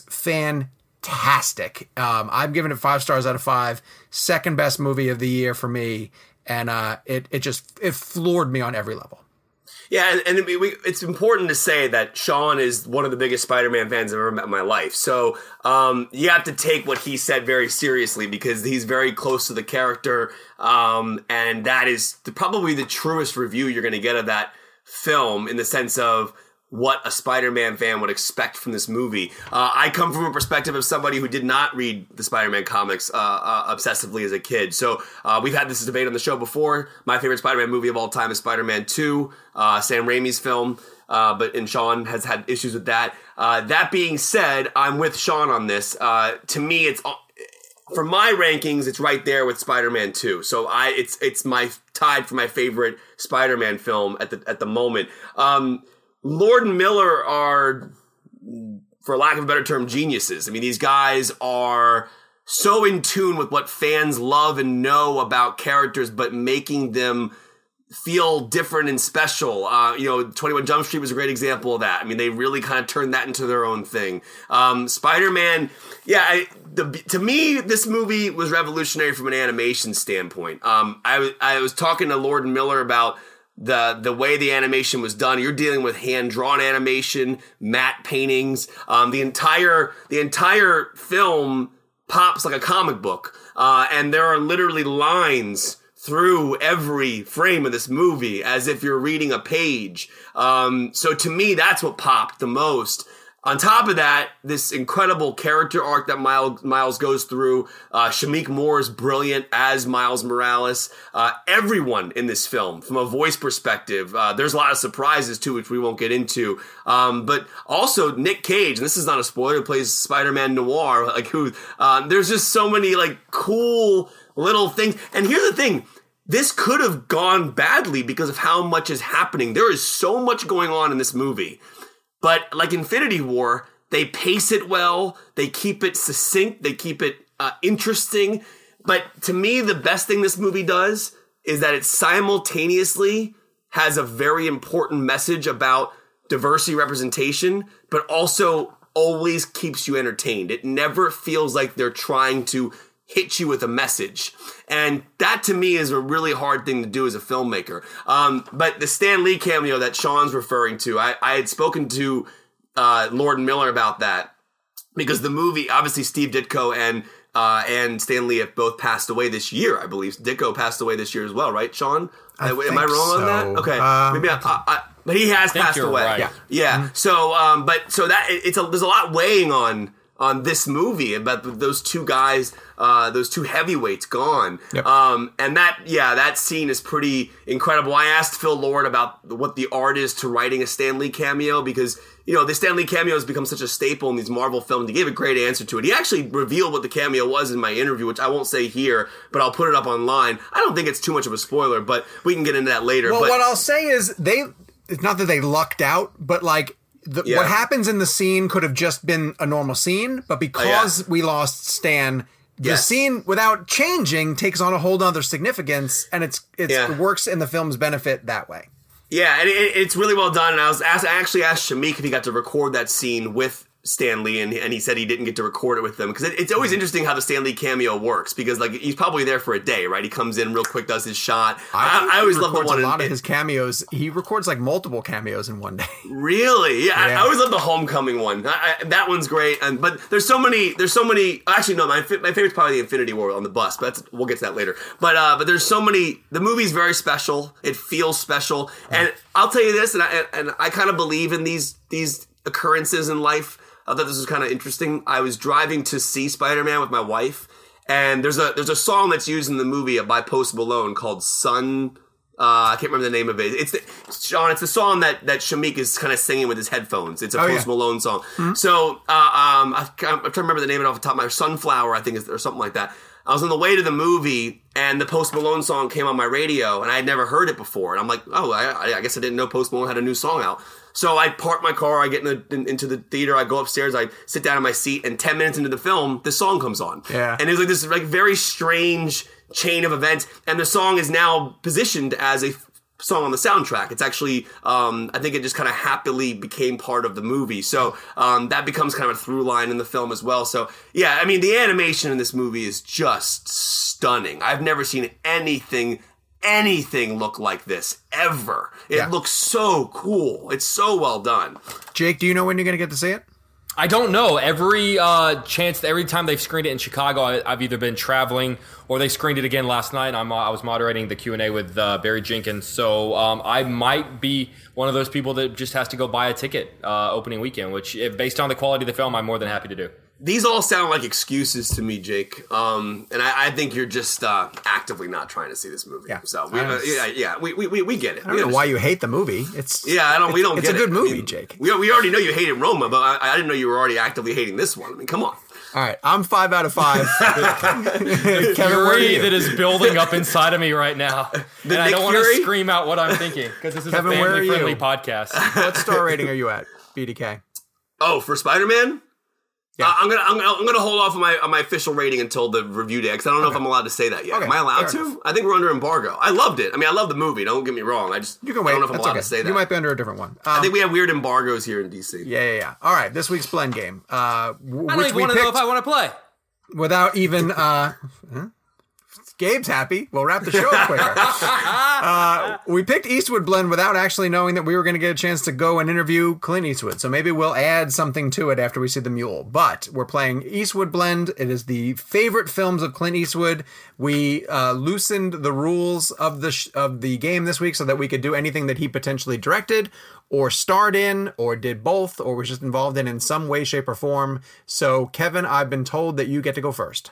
fantastic. Um, I'm giving it five stars out of five. Second best movie of the year for me, and uh, it it just it floored me on every level. Yeah, and, and we, it's important to say that Sean is one of the biggest Spider-Man fans I've ever met in my life. So um, you have to take what he said very seriously because he's very close to the character, um, and that is the, probably the truest review you're going to get of that film in the sense of what a Spider-Man fan would expect from this movie. Uh, I come from a perspective of somebody who did not read the Spider-Man comics uh, uh, obsessively as a kid. So uh, we've had this debate on the show before. My favorite Spider-Man movie of all time is Spider-Man two, uh, Sam Raimi's film. Uh, but and Sean has had issues with that. Uh, that being said, I'm with Sean on this. Uh, to me, it's for my rankings, it's right there with Spider-Man two. So I, it's it's my tied for my favorite Spider-Man film at the at the moment. Um, Lord and Miller are, for lack of a better term, geniuses. I mean, these guys are so in tune with what fans love and know about characters, but making them feel different and special. Uh, you know, twenty-one Jump Street was a great example of that. I mean, they really kind of turned that into their own thing. Um, Spider-Man, yeah, I, the, to me, this movie was revolutionary from an animation standpoint. Um, I, I was talking to Lord and Miller about the the way the animation was done. You're dealing with hand-drawn animation, matte paintings. Um, the entire the entire film pops like a comic book, uh, and there are literally lines through every frame of this movie as if you're reading a page. Um, so to me, that's what popped the most. On top of that, this incredible character arc that Miles, Miles goes through. Uh, Shameik Moore is brilliant as Miles Morales. Uh, everyone in this film, from a voice perspective, uh, there's a lot of surprises too, which we won't get into. Um, but also Nick Cage, and this is not a spoiler, plays Spider-Man Noir. Like who? Uh, there's just so many like cool little things. And here's the thing. This could have gone badly because of how much is happening. There is so much going on in this movie. But like Infinity War, they pace it well. They keep it succinct. They keep it uh, interesting. But to me, the best thing this movie does is that it simultaneously has a very important message about diversity representation, but also always keeps you entertained. It never feels like they're trying to hit you with a message. And that to me is a really hard thing to do as a filmmaker. Um, but the Stan Lee cameo that Sean's referring to, I, I had spoken to uh, Lord Miller about that because the movie, obviously Steve Ditko and uh, and Stan Lee have both passed away this year, I believe. Ditko passed away this year as well, right, Sean? I Am think I wrong so. on that? Okay. Um, Maybe I, I, I, but he has I think passed you're away. right. Yeah. Yeah. Mm-hmm. So, um, but so that it's a, there's a lot weighing on on this movie about those two guys, uh, those two heavyweights gone. Yep. Um, and that, yeah, that scene is pretty incredible. I asked Phil Lord about what the art is to writing a Stan Lee cameo because, you know, the Stan Lee cameo has become such a staple in these Marvel films. He gave a great answer to it. He actually revealed what the cameo was in my interview, which I won't say here, but I'll put it up online. I don't think it's too much of a spoiler, but we can get into that later. Well, but, what I'll say is they, it's not that they lucked out, but like, The, Yeah. what happens in the scene could have just been a normal scene, but because Oh, yeah. we lost Stan, the Yes. scene without changing takes on a whole other significance, and it's, it's Yeah. it works in the film's benefit that way. Yeah, and it, it's really well done. And I was asked, I actually asked Shameik if he got to record that scene with Stan Lee, and, and he said he didn't get to record it with them because it, it's always interesting how the Stan Lee cameo works because like he's probably there for a day, right? He comes in real quick, does his shot. I, I, I always love the one. a lot in, of his cameos. He records like multiple cameos in one day. Really? Yeah, Yeah. I, I always love the Homecoming one. I, I, that one's great. And but there's so many. There's so many. Actually, no. My fi- my favorite's probably the Infinity War on the bus. But that's, we'll get to that later. But uh, but there's so many. The movie's very special. It feels special. And I'll tell you this, and I and I kind of believe in these these occurrences in life. I thought this was kind of interesting. I was driving to see Spider-Man with my wife, and there's a there's a song that's used in the movie by Post Malone called "Sun." Uh, I can't remember the name of it. It's the, Sean. It's the song that that Shameik is kind of singing with his headphones. It's a Oh, Post yeah. Malone song. So uh, um, I, I'm trying to remember the name of it off the top of my Sunflower, I think, is, or something like that. I was on the way to the movie, and the Post Malone song came on my radio, and I had never heard it before. And I'm like, oh, I, I guess I didn't know Post Malone had a new song out. So I park my car, I get in the, in, into the theater, I go upstairs, I sit down in my seat, and ten minutes into the film, this song comes on. Yeah. And it's like this like very strange chain of events, and the song is now positioned as a f- song on the soundtrack. It's actually, um, I think it just kind of happily became part of the movie. So um, that becomes kind of a through line in the film as well. So yeah, I mean, the animation in this movie is just stunning. I've never seen anything anything look like this ever. It Yeah. looks so cool. It's so well done. Jake, do you know when you're going to get to see it? I don't know. Every uh, chance, every time they've screened it in Chicago, I, I've either been traveling or they screened it again last night. I'm, I was moderating the Q and A with uh, Barry Jenkins, so um, I might be one of those people that just has to go buy a ticket uh, opening weekend, which, if, based on the quality of the film, I'm more than happy to do. These all sound like excuses to me, Jake. Um, and I, I think you're just uh, actively not trying to see this movie. Yeah. So we, I uh, was- yeah, yeah, we, we, we, we get it. I don't know why you hate the movie. It's Yeah, I don't. We don't. It's get a good it. movie, I mean, Jake. We we already know you hated Roma, but I, I didn't know you were already actively hating this one. I mean, come on. All right, I'm five out of five. Kevin, where are Fury you? that is building up inside of me right now, and I Nick don't want to Fury? scream out what I'm thinking because this is Kevin, a where are family-friendly you? podcast. What star rating are you at, B D K? Oh, for Spider-Man. Yeah. Uh, I'm gonna I'm gonna I'm gonna hold off on my on my official rating until the review day because I don't know if I'm allowed to say that yet. Okay, Am I allowed fair to? enough. I think we're under embargo. I loved it. I mean, I love the movie. Don't get me wrong. I just You can wait. I don't know if I'm That's allowed okay. to say that. You might be under a different one. Um, I think we have weird embargoes here in D C. yeah, yeah, yeah. All right, this week's blend game, uh, w- I don't which even we want to know picked if I want to play. without even uh, huh? Gabe's happy. We'll wrap the show up quicker. uh, we picked Eastwood Blend without actually knowing that we were going to get a chance to go and interview Clint Eastwood. So maybe we'll add something to it after we see The Mule. But we're playing Eastwood Blend. It is the favorite films of Clint Eastwood. We uh, loosened the rules of the sh- of the game this week so that we could do anything that he potentially directed or starred in or did both or was just involved in in some way, shape, or form. So, Kevin, I've been told that you get to go first.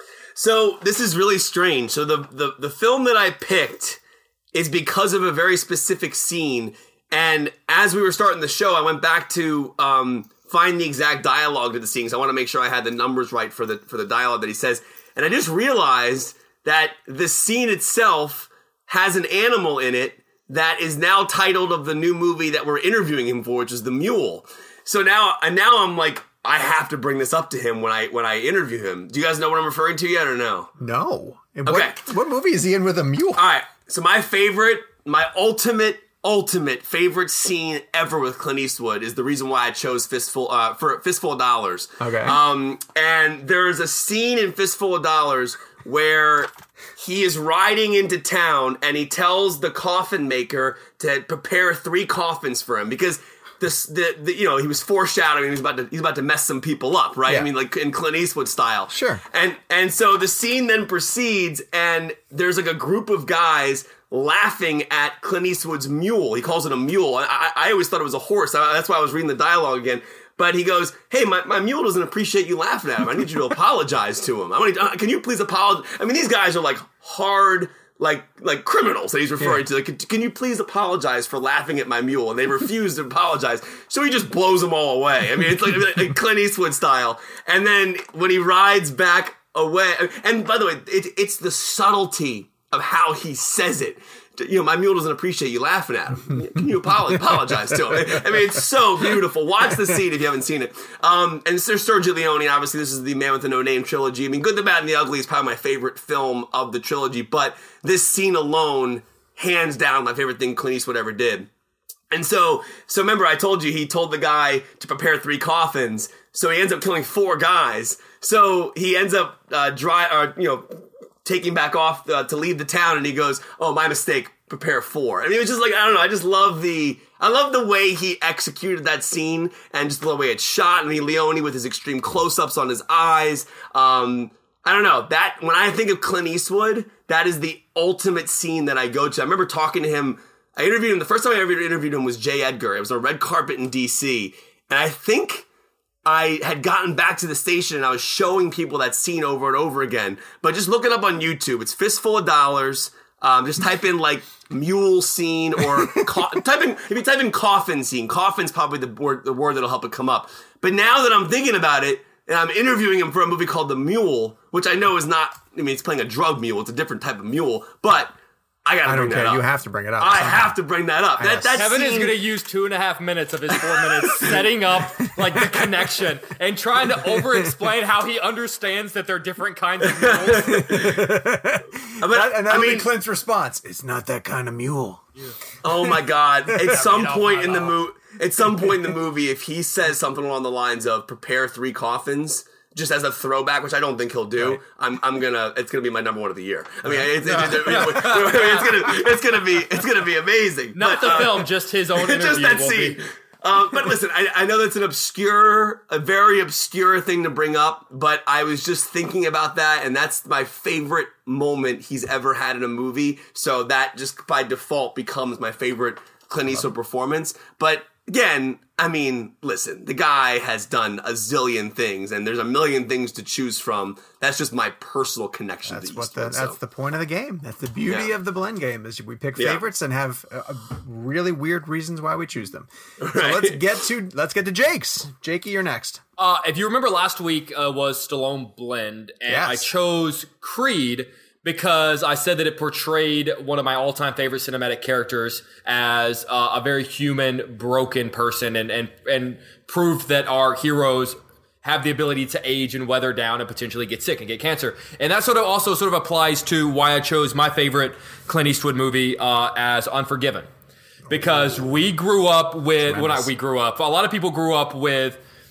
So this is really strange. So the, the, the film that I picked is because of a very specific scene. And as we were starting the show, I went back to um, find the exact dialogue to the scenes. I want to make sure I had the numbers right for the for the dialogue that he says. And I just realized that the scene itself has an animal in it that is now titled of the new movie that we're interviewing him for, which is The Mule. So now, and now I'm like, I have to bring this up to him when I when I interview him. Do you guys know what I'm referring to yet or no? No. And Okay. What, what movie is he in with a mule? All right. So my favorite, my ultimate, ultimate favorite scene ever with Clint Eastwood is the reason why I chose Fistful uh, for Fistful of Dollars. Okay. Um, and there's a scene in Fistful of Dollars where he is riding into town and he tells the coffin maker to prepare three coffins for him because this, the, the, you know, he was foreshadowing he's about to he's about to mess some people up, right? Yeah. I mean, like in Clint Eastwood style. Sure. And and so the scene then proceeds, and there's like a group of guys laughing at Clint Eastwood's mule. He calls it a mule. I, I always thought it was a horse. That's why I was reading the dialogue again. But he goes, "Hey, my, my mule doesn't appreciate you laughing at him. I need you to apologize to him. I want to, can you please apologize?" I mean, these guys are like hard. Like like criminals that he's referring Yeah. to. Like, can, can you please apologize for laughing at my mule? And they refuse to apologize. So he just blows them all away. I mean, it's like, like Clint Eastwood style. And then when he rides back away, and by the way, it, it's the subtlety of how he says it. You know, my mule doesn't appreciate you laughing at him. Can you apolo- apologize to him? I mean, it's so beautiful. Watch the scene if you haven't seen it. Um, and there's Sergio Leone. Obviously, this is the Man with the No Name trilogy. I mean, Good, the Bad, and the Ugly is probably my favorite film of the trilogy. But this scene alone, hands down, my favorite thing Clint Eastwood ever did. And so, so remember, I told you he told the guy to prepare three coffins. So he ends up killing four guys. So he ends up uh, dry, or you know. taking back off uh, to leave the town, and he goes, "Oh, my mistake, prepare four." I mean, it was just like, I don't know, I just love the, I love the way he executed that scene, and just the way it's shot, and the Leone with his extreme close-ups on his eyes. Um, I don't know, that, when I think of Clint Eastwood, that is the ultimate scene that I go to. I remember talking to him, I interviewed him, the first time I ever interviewed him was J. Edgar. It was on a red carpet in D C, and I think I had gotten back to the station and I was showing people that scene over and over again. But just look it up on YouTube. It's Fistful of Dollars. Um, just type in like mule scene or co- type in, if you type in coffin scene, coffin's probably the word, the word that'll help it come up. But now that I'm thinking about it, and I'm interviewing him for a movie called The Mule, which I know is not, I mean, it's playing a drug mule. It's a different type of mule, but I gotta I bring don't that care. up. You have to bring it up. I somehow. have to bring that up. That, Yes. that Kevin scene, is going to use two and a half minutes of his four minutes setting up like the connection and trying to over-explain how he understands that they're different kinds of mules. That, and that'll I mean, be Clint's response. It's not that kind of mule. oh my God. At some Get off point my in the mouth. movie, at some point in the movie, if he says something along the lines of prepare three coffins, just as a throwback, which I don't think he'll do, Right. I'm I'm gonna it's gonna be my number one of the year. I mean, it's, it's, it's, it's gonna it's gonna be it's gonna be amazing. Not But, the uh, film, just his own interview just that will scene. be. Um, but listen, I, I know that's an obscure, a very obscure thing to bring up, but I was just thinking about that, and that's my favorite moment he's ever had in a movie. So that just by default becomes my favorite Clint Eastwood performance. But again, I mean, listen, the guy has done a zillion things, and there's a million things to choose from. That's just my personal connection That's to what the, Eastwood. that's so. the point of the game. That's the beauty Yeah. of the blend game is we pick Yeah. favorites and have uh, really weird reasons why we choose them. So let's get to let's get to Jake's. Jakey, you're next. Uh, if you remember last week uh, was Stallone Blend, and Yes. I chose Creed because I said that it portrayed one of my all-time favorite cinematic characters as uh, a very human, broken person, and and and proved that our heroes have the ability to age and weather down and potentially get sick and get cancer. And that sort of also sort of applies to why I chose my favorite Clint Eastwood movie uh, as Unforgiven. Because we grew up with, well, not we grew up, a lot of people grew up with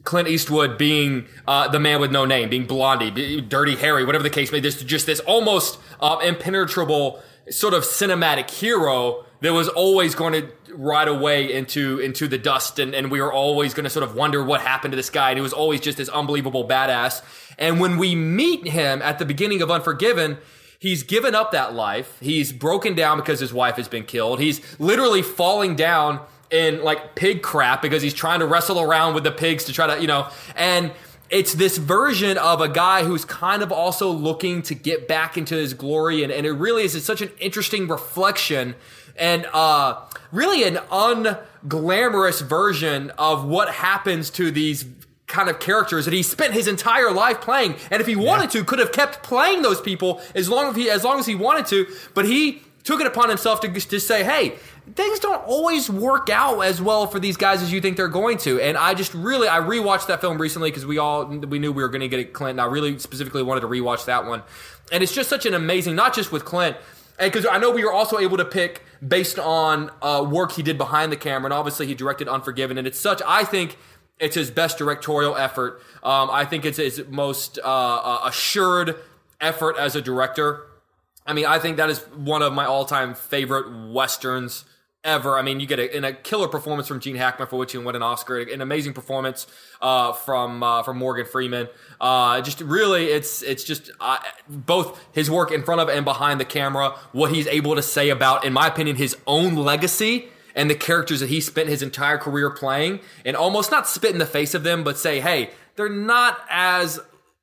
Clint Eastwood being uh, the man with no name, being Blondie, Dirty Harry, whatever the case may be. There's just this almost uh, impenetrable sort of cinematic hero that was always going to ride away into into the dust, and, and we were always going to sort of wonder what happened to this guy, and he was always just this unbelievable badass. And when we meet him at the beginning of Unforgiven, he's given up that life. He's broken down because his wife has been killed. He's literally falling down in like pig crap because he's trying to wrestle around with the pigs to try to, you know, and it's this version of a guy who's kind of also looking to get back into his glory. And, and it really is it's such an interesting reflection and uh, really an unglamorous version of what happens to these kind of characters that he spent his entire life playing. And if he wanted yeah. to, could have kept playing those people as long as he, as long as he wanted to, but he took it upon himself to, to say, hey, things don't always work out as well for these guys as you think they're going to. And I just really, I rewatched that film recently because we all, we knew we were going to get Clint. And I really specifically wanted to rewatch that one. And it's just such an amazing, not just with Clint, and because I know we were also able to pick based on uh, work he did behind the camera. And obviously he directed Unforgiven. And it's such, I think it's his best directorial effort. Um, I think it's his most uh, assured effort as a director. I mean, I think that is one of my all-time favorite Westerns ever. I mean, you get a, in a killer performance from Gene Hackman, for which he won an Oscar, an amazing performance uh, from uh, from Morgan Freeman. Uh, just really, it's it's just uh, both his work in front of and behind the camera, what he's able to say about, in my opinion, his own legacy and the characters that he spent his entire career playing, and almost not spit in the face of them, but say, hey, they're not as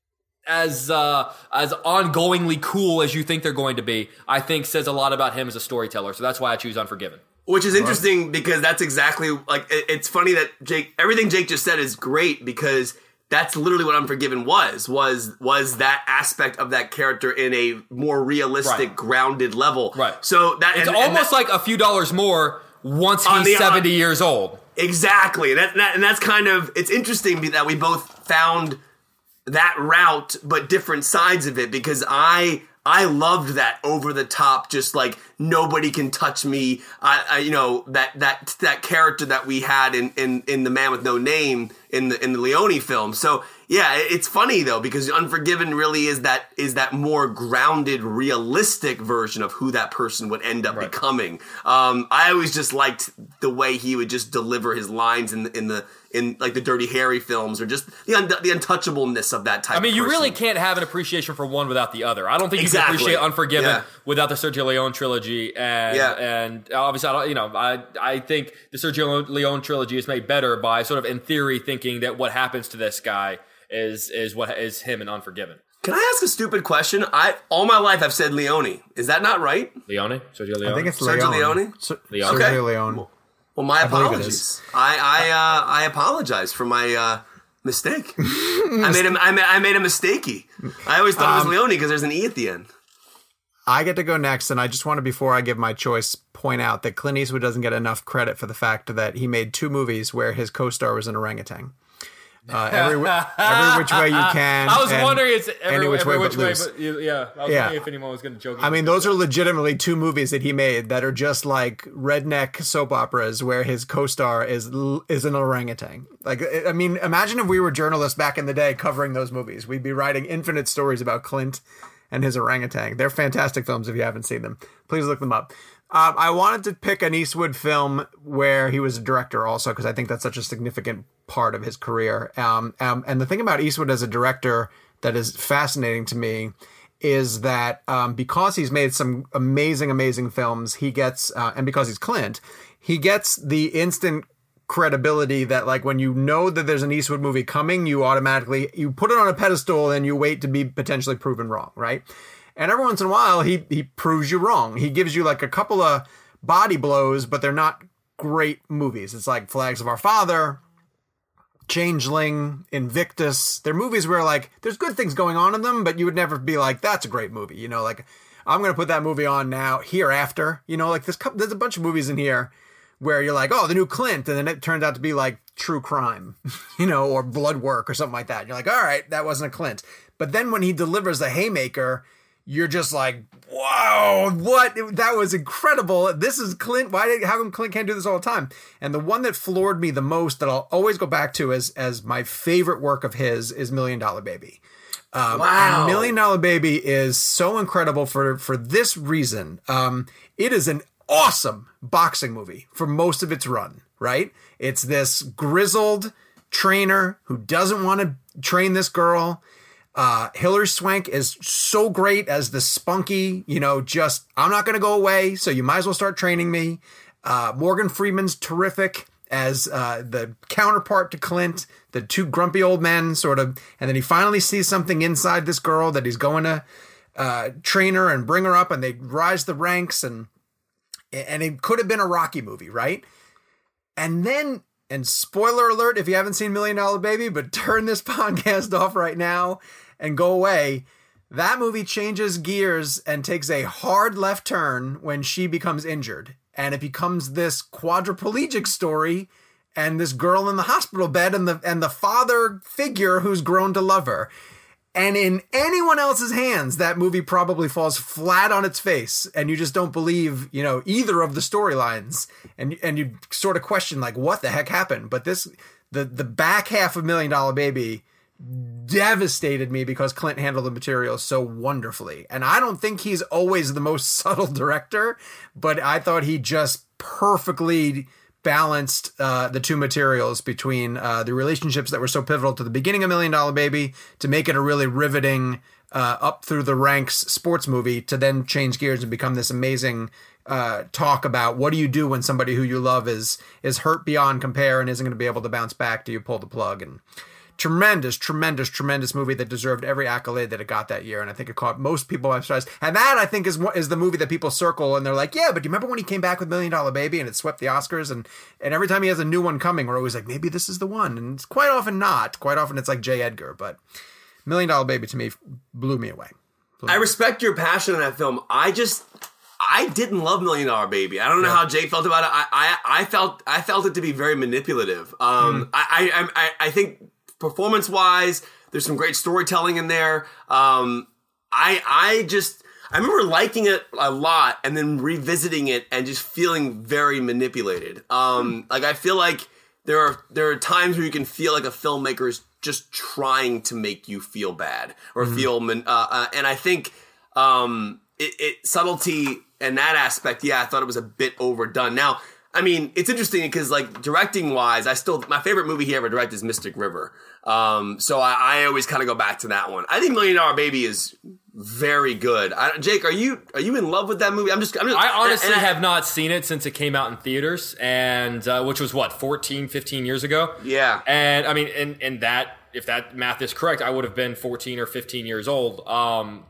as uh, as ongoingly cool as you think they're going to be, I think says a lot about him as a storyteller. So that's why I choose Unforgiven. Which is interesting because that's exactly, like, it's funny that Jake, everything Jake just said is great because that's literally what Unforgiven was, was was that aspect of that character in a more realistic, right. grounded level. Right. So that It's and, almost and that, like a few dollars more once he's the, seventy years old. Exactly. And, that, that, and that's kind of, it's interesting that we both found that route, but different sides of it, because I I loved that over the top, just like nobody can touch me. I, I you know that that that character that we had in, in, in The Man with No Name in the in the Leone film. So yeah, it's funny though because Unforgiven really is that is that more grounded, realistic version of who that person would end up right. becoming. Um, I always just liked the way he would just deliver his lines in the, in the. in like the Dirty Harry films, or just the un- the untouchableness of that type. I mean, of you person. really can't have an appreciation for one without the other. I don't think exactly. you can appreciate Unforgiven yeah. without the Sergio Leone trilogy, and yeah. and obviously, I don't, you know, I I think the Sergio Leone trilogy is made better by sort of in theory thinking that what happens to this guy is is what is him in Unforgiven. Can I ask a stupid question? I all my life I've said Leone. Is that not right? Leone, Sergio Leone. I think it's Sergio Leone. Leone. Ser- Leone. Sergio Okay. Leone. Well, my I believe it apologies. is. I I uh, I apologize for my uh, mistake. I made a I made, I made a mistakey. I always thought Um, it was Leone because there's an E at the end. I get to go next, and I just want to, before I give my choice, point out that Clint Eastwood doesn't get enough credit for the fact that he made two movies where his co-star was an orangutan. Uh, every every which way you can. I was and wondering it's every, any which every way which but way, loose. but you- yeah. I was Yeah. wondering if anyone was going to joke. I mean, those are legitimately two movies that he made that are just like redneck soap operas where his co-star is is an orangutan. Like, I mean, imagine if we were journalists back in the day covering those movies. We'd be writing infinite stories about Clint and his orangutan. They're fantastic films if you haven't seen them. Please look them up. Um, I wanted to pick an Eastwood film where he was a director also because I think that's such a significant part of his career. Um, um, and the thing about Eastwood as a director that is fascinating to me is that um, because he's made some amazing, amazing films, he gets, uh, and because he's Clint, he gets the instant credibility that, like, when you know that there's an Eastwood movie coming, you automatically, you put it on a pedestal and you wait to be potentially proven wrong, right? And every once in a while, he he proves you wrong. He gives you like a couple of body blows, but they're not great movies. It's like Flags of Our Father, Changeling, Invictus. They're movies where, like, there's good things going on in them, but you would never be like, that's a great movie. You know, like, I'm going to put that movie on now, Hereafter. You know, like, there's, there's a bunch of movies in here where you're like, oh, the new Clint, and then it turns out to be like True Crime, you know, or Blood Work or something like that. You're like, all right, that wasn't a Clint. But then when he delivers a haymaker, you're just like, whoa, what? That was incredible. This is Clint. Why did, how come Clint can't do this all the time? And the one that floored me the most that I'll always go back to as, as my favorite work of his is Million Dollar Baby. Um, Wow. And Million Dollar Baby is so incredible for, for this reason. Um, it is an awesome boxing movie for most of its run, right? It's this grizzled trainer who doesn't want to train this girl. Uh, Hilary Swank is so great as the spunky, you know, just, I'm not going to go away, so you might as well start training me. Uh, Morgan Freeman's terrific as uh, the counterpart to Clint, the two grumpy old men sort of, and then he finally sees something inside this girl that he's going to uh, train her and bring her up, and they rise the ranks, and and it could have been a Rocky movie, right? And then, and spoiler alert if you haven't seen Million Dollar Baby, but turn this podcast off right now and go away. That movie changes gears and takes a hard left turn when she becomes injured. And it becomes this quadriplegic story and this girl in the hospital bed and the and the father figure who's grown to love her. And in anyone else's hands, that movie probably falls flat on its face, and you just don't believe, you know, either of the storylines, and and you sort of question like, what the heck happened? But this, the the back half of Million Dollar Baby, devastated me because Clint handled the material so wonderfully, and I don't think he's always the most subtle director, but I thought he just perfectly balanced uh, the two materials between uh, the relationships that were so pivotal to the beginning of Million Dollar Baby to make it a really riveting uh, up through the ranks sports movie, to then change gears and become this amazing uh, talk about what do you do when somebody who you love is is hurt beyond compare and isn't going to be able to bounce back. Do you pull the plug? And tremendous, tremendous, tremendous movie that deserved every accolade that it got that year. And I think it caught most people by surprise. And that, I think, is is the movie that people circle and they're like, yeah, but do you remember when he came back with Million Dollar Baby and it swept the Oscars? And, and every time he has a new one coming, we're always like, maybe this is the one. And it's quite often not. Quite often it's like J. Edgar. But Million Dollar Baby, to me, blew me away. Blew me I away. respect your passion in that film. I just... I didn't love Million Dollar Baby. I don't know yeah. how Jake felt about it. I, I I felt I felt it to be very manipulative. Um, mm. I, I I I think... Performance-wise, there's some great storytelling in there. Um, I I just I remember liking it a lot and then revisiting it and just feeling very manipulated. Um, like I feel like there are there are times where you can feel like a filmmaker is just trying to make you feel bad or mm-hmm. feel. Man, uh, uh, and I think um, it, it subtlety in that aspect. Yeah, I thought it was a bit overdone. Now. I mean, it's interesting because, like, directing-wise, I still... My favorite movie he ever directed is Mystic River. Um, so I, I always kind of go back to that one. I think Million Dollar Baby is very good. I, Jake, are you are you in love with that movie? I'm just... I'm just I honestly and, and I, have not seen it since it came out in theaters, and uh, which was, what, fourteen, fifteen years ago? Yeah. And, I mean, and, and that... If that math is correct, I would have been fourteen or fifteen years old. Um,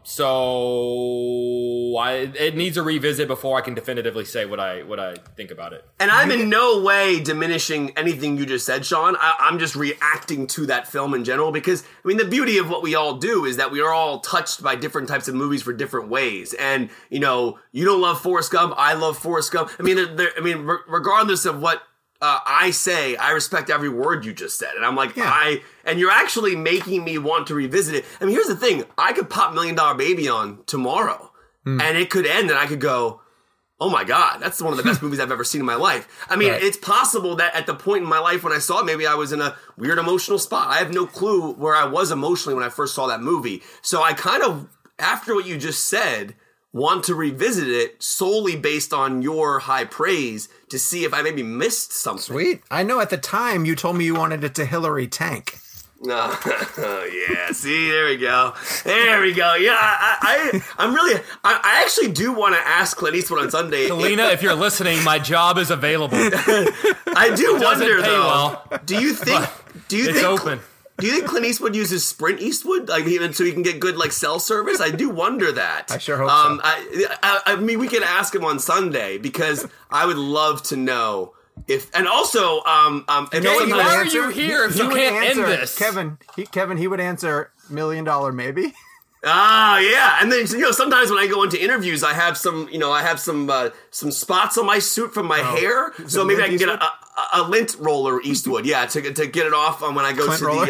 so I, it needs a revisit before I can definitively say what I what I think about it. And I'm in no way diminishing anything you just said, Sean. I, I'm just reacting to that film in general because, I mean, the beauty of what we all do is that we are all touched by different types of movies for different ways. And, you know, you don't love Forrest Gump. I love Forrest Gump. I mean, they're, they're, I mean, re- regardless of what Uh, I say, I respect every word you just said. And I'm like, yeah. I, and you're actually making me want to revisit it. I mean, here's the thing. I could pop Million Dollar Baby on tomorrow mm. and it could end and I could go, oh my God, that's one of the best movies I've ever seen in my life. I mean, right. It's possible that at the point in my life when I saw it, maybe I was in a weird emotional spot. I have no clue where I was emotionally when I first saw that movie. So I kind of, after what you just said, want to revisit it solely based on your high praise to see if I maybe missed something. Sweet. I know at the time you told me you wanted it to Hillary tank. Oh, yeah. See, there we go. There we go. Yeah, I, I, I'm really, I, I actually do want to ask Clint Eastwood on Sunday. Kalina, if you're listening, my job is available. I do it wonder, pay though. Well, do you think, do you it's think, open. Do you think Clint Eastwood uses Sprint Eastwood, like even so he can get good like cell service? I do wonder that. I sure hope um, so. I, I, I mean, we could ask him on Sunday because I would love to know if. And also, um, um, you know Hey, why are you here if he you would can't answer, end this? Kevin, he, Kevin, he would answer Million Dollar Maybe. Ah, yeah, and then you know sometimes when I go into interviews, I have some, you know, I have some uh, some spots on my suit from my oh. hair, so maybe I can Eastwood? get a, a, a lint roller Eastwood, yeah, to to get it off on when I go Clint to roller? the. Uh,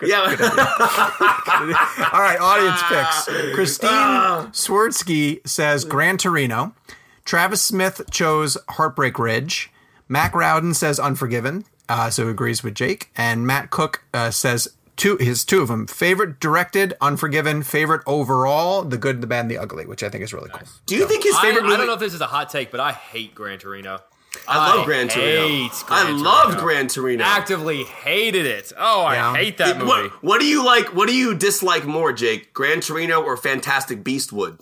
Yeah. All right, audience picks. Christine Uh. Swerdsky says Gran Torino. Travis Smith chose Heartbreak Ridge. Mac Rowden says Unforgiven, uh, so agrees with Jake. And Matt Cook uh, says two his two of them. Favorite directed, Unforgiven. Favorite overall, The Good, the Bad, and the Ugly, which I think is really cool. Do you So, think his favorite I, movie? I don't know if this is a hot take, but I hate Gran Torino. I love I Gran Torino. hate I Gran loved Torino. Gran Torino. Actively hated it. Oh, I Yeah. hate that It- movie. what, what do you like? What do you dislike more, Jake? Gran Torino or Fantastic Beastwood?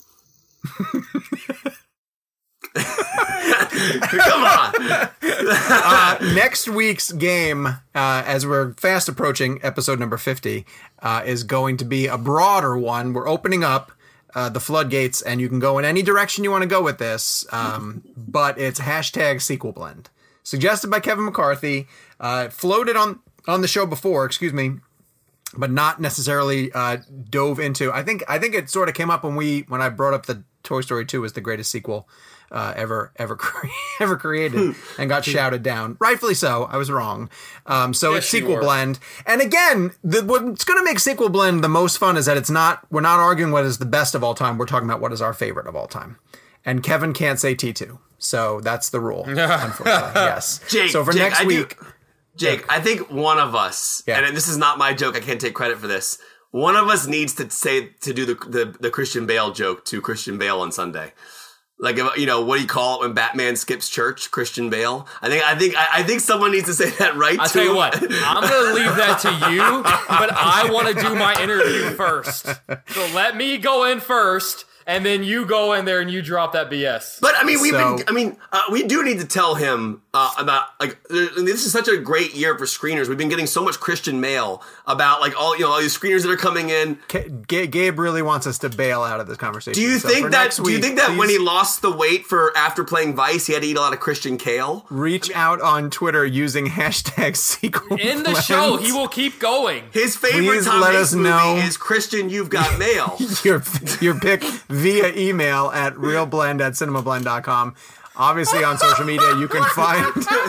Come on. uh, next week's game, uh, as we're fast approaching episode number fifty, uh, is going to be a broader one. We're opening up uh, the floodgates, and you can go in any direction you want to go with this, um, but it's hashtag sequel blend. Suggested by Kevin McCarthy, uh, floated on, on the show before, excuse me, but not necessarily uh, dove into. I think I think it sort of came up when we when I brought up the Toy Story two as the greatest sequel uh, ever ever cre- ever created, and got shouted down. Rightfully so. I was wrong. Um, so Yes, it's you sequel were. blend, and again, the, what's going to make sequel blend the most fun is that it's not. We're not arguing what is the best of all time. We're talking about what is our favorite of all time. And Kevin can't say T two, so that's the rule. Unfortunately, yes. Jake, so for Jake, next I do- week. Jake, I think one of us, Yeah. and this is not my joke, I can't take credit for this. One of us needs to say to do the the, the Christian Bale joke to Christian Bale on Sunday. Like, you know, what do you call it when Batman skips church? Christian Bale. I think, I think, I, I think someone needs to say that right. I'll to tell you him. what, I'm going to leave that to you, but I want to do my interview first. So let me go in first, and then you go in there and you drop that B S. But I mean, we've So- been. I mean, uh, we do need to tell him uh, about like th- this is such a great year for screeners. We've been getting so much Christian mail about like all you know all these screeners that are coming in. K- G- Gabe really wants us to bail out of this conversation. Do you So for think that? next Do you week, think that when please he lost the weight for after playing Vice, he had to eat a lot of Christian kale? reach out on Twitter using hashtag sequel In the blend. show, he will keep going. His favorite Please Tom let Hanks us movie know. is Christian. You've got mail. your your pick via email at realblend at cinemablend dot com. Obviously on social media you can find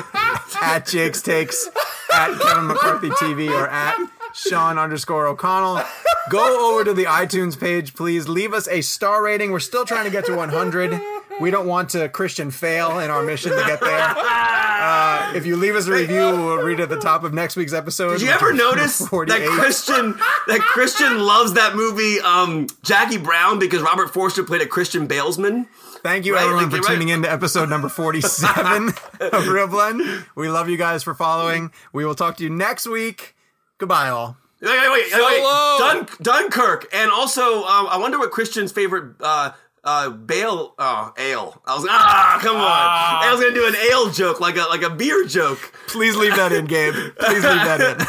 at Jake's Takes, at Kevin McCarthy T V, or at Sean underscore O'Connell. Go over to the iTunes page, please. Leave us a star rating. We're still trying to get to one hundred. We don't want to Christian fail in our mission to get there. Uh, if you leave us a review, we'll read it at the top of next week's episode. Did you ever notice that forty-eight. Christian that Christian loves that movie um, Jackie Brown because Robert Forster played a Christian Balesman? Thank you, Right, everyone, like, for you're tuning right. in to episode number forty-seven of Real Blend. We love you guys for following. We will talk to you next week. Goodbye, all. Wait, wait, wait, Solo! wait. Dun- Dunkirk, and also um, I wonder what Christian's favorite uh, uh, Bale oh, ale. I was ah, come on. Ah. I was gonna do an ale joke, like a like a beer joke. Please leave that in, Gabe. Please leave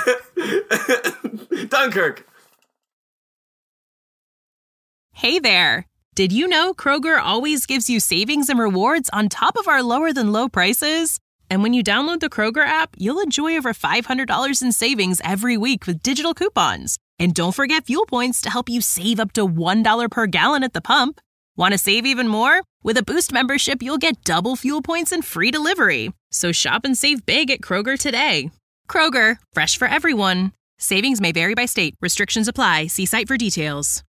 that in. Dunkirk. Hey there! Did you know Kroger always gives you savings and rewards on top of our lower than low prices? And when you download the Kroger app, you'll enjoy over five hundred dollars in savings every week with digital coupons. And don't forget fuel points to help you save up to one dollar per gallon at the pump. Want to save even more? With a Boost membership, you'll get double fuel points and free delivery. So shop and save big at Kroger today. Kroger, fresh for everyone. Savings may vary by state. Restrictions apply. See site for details.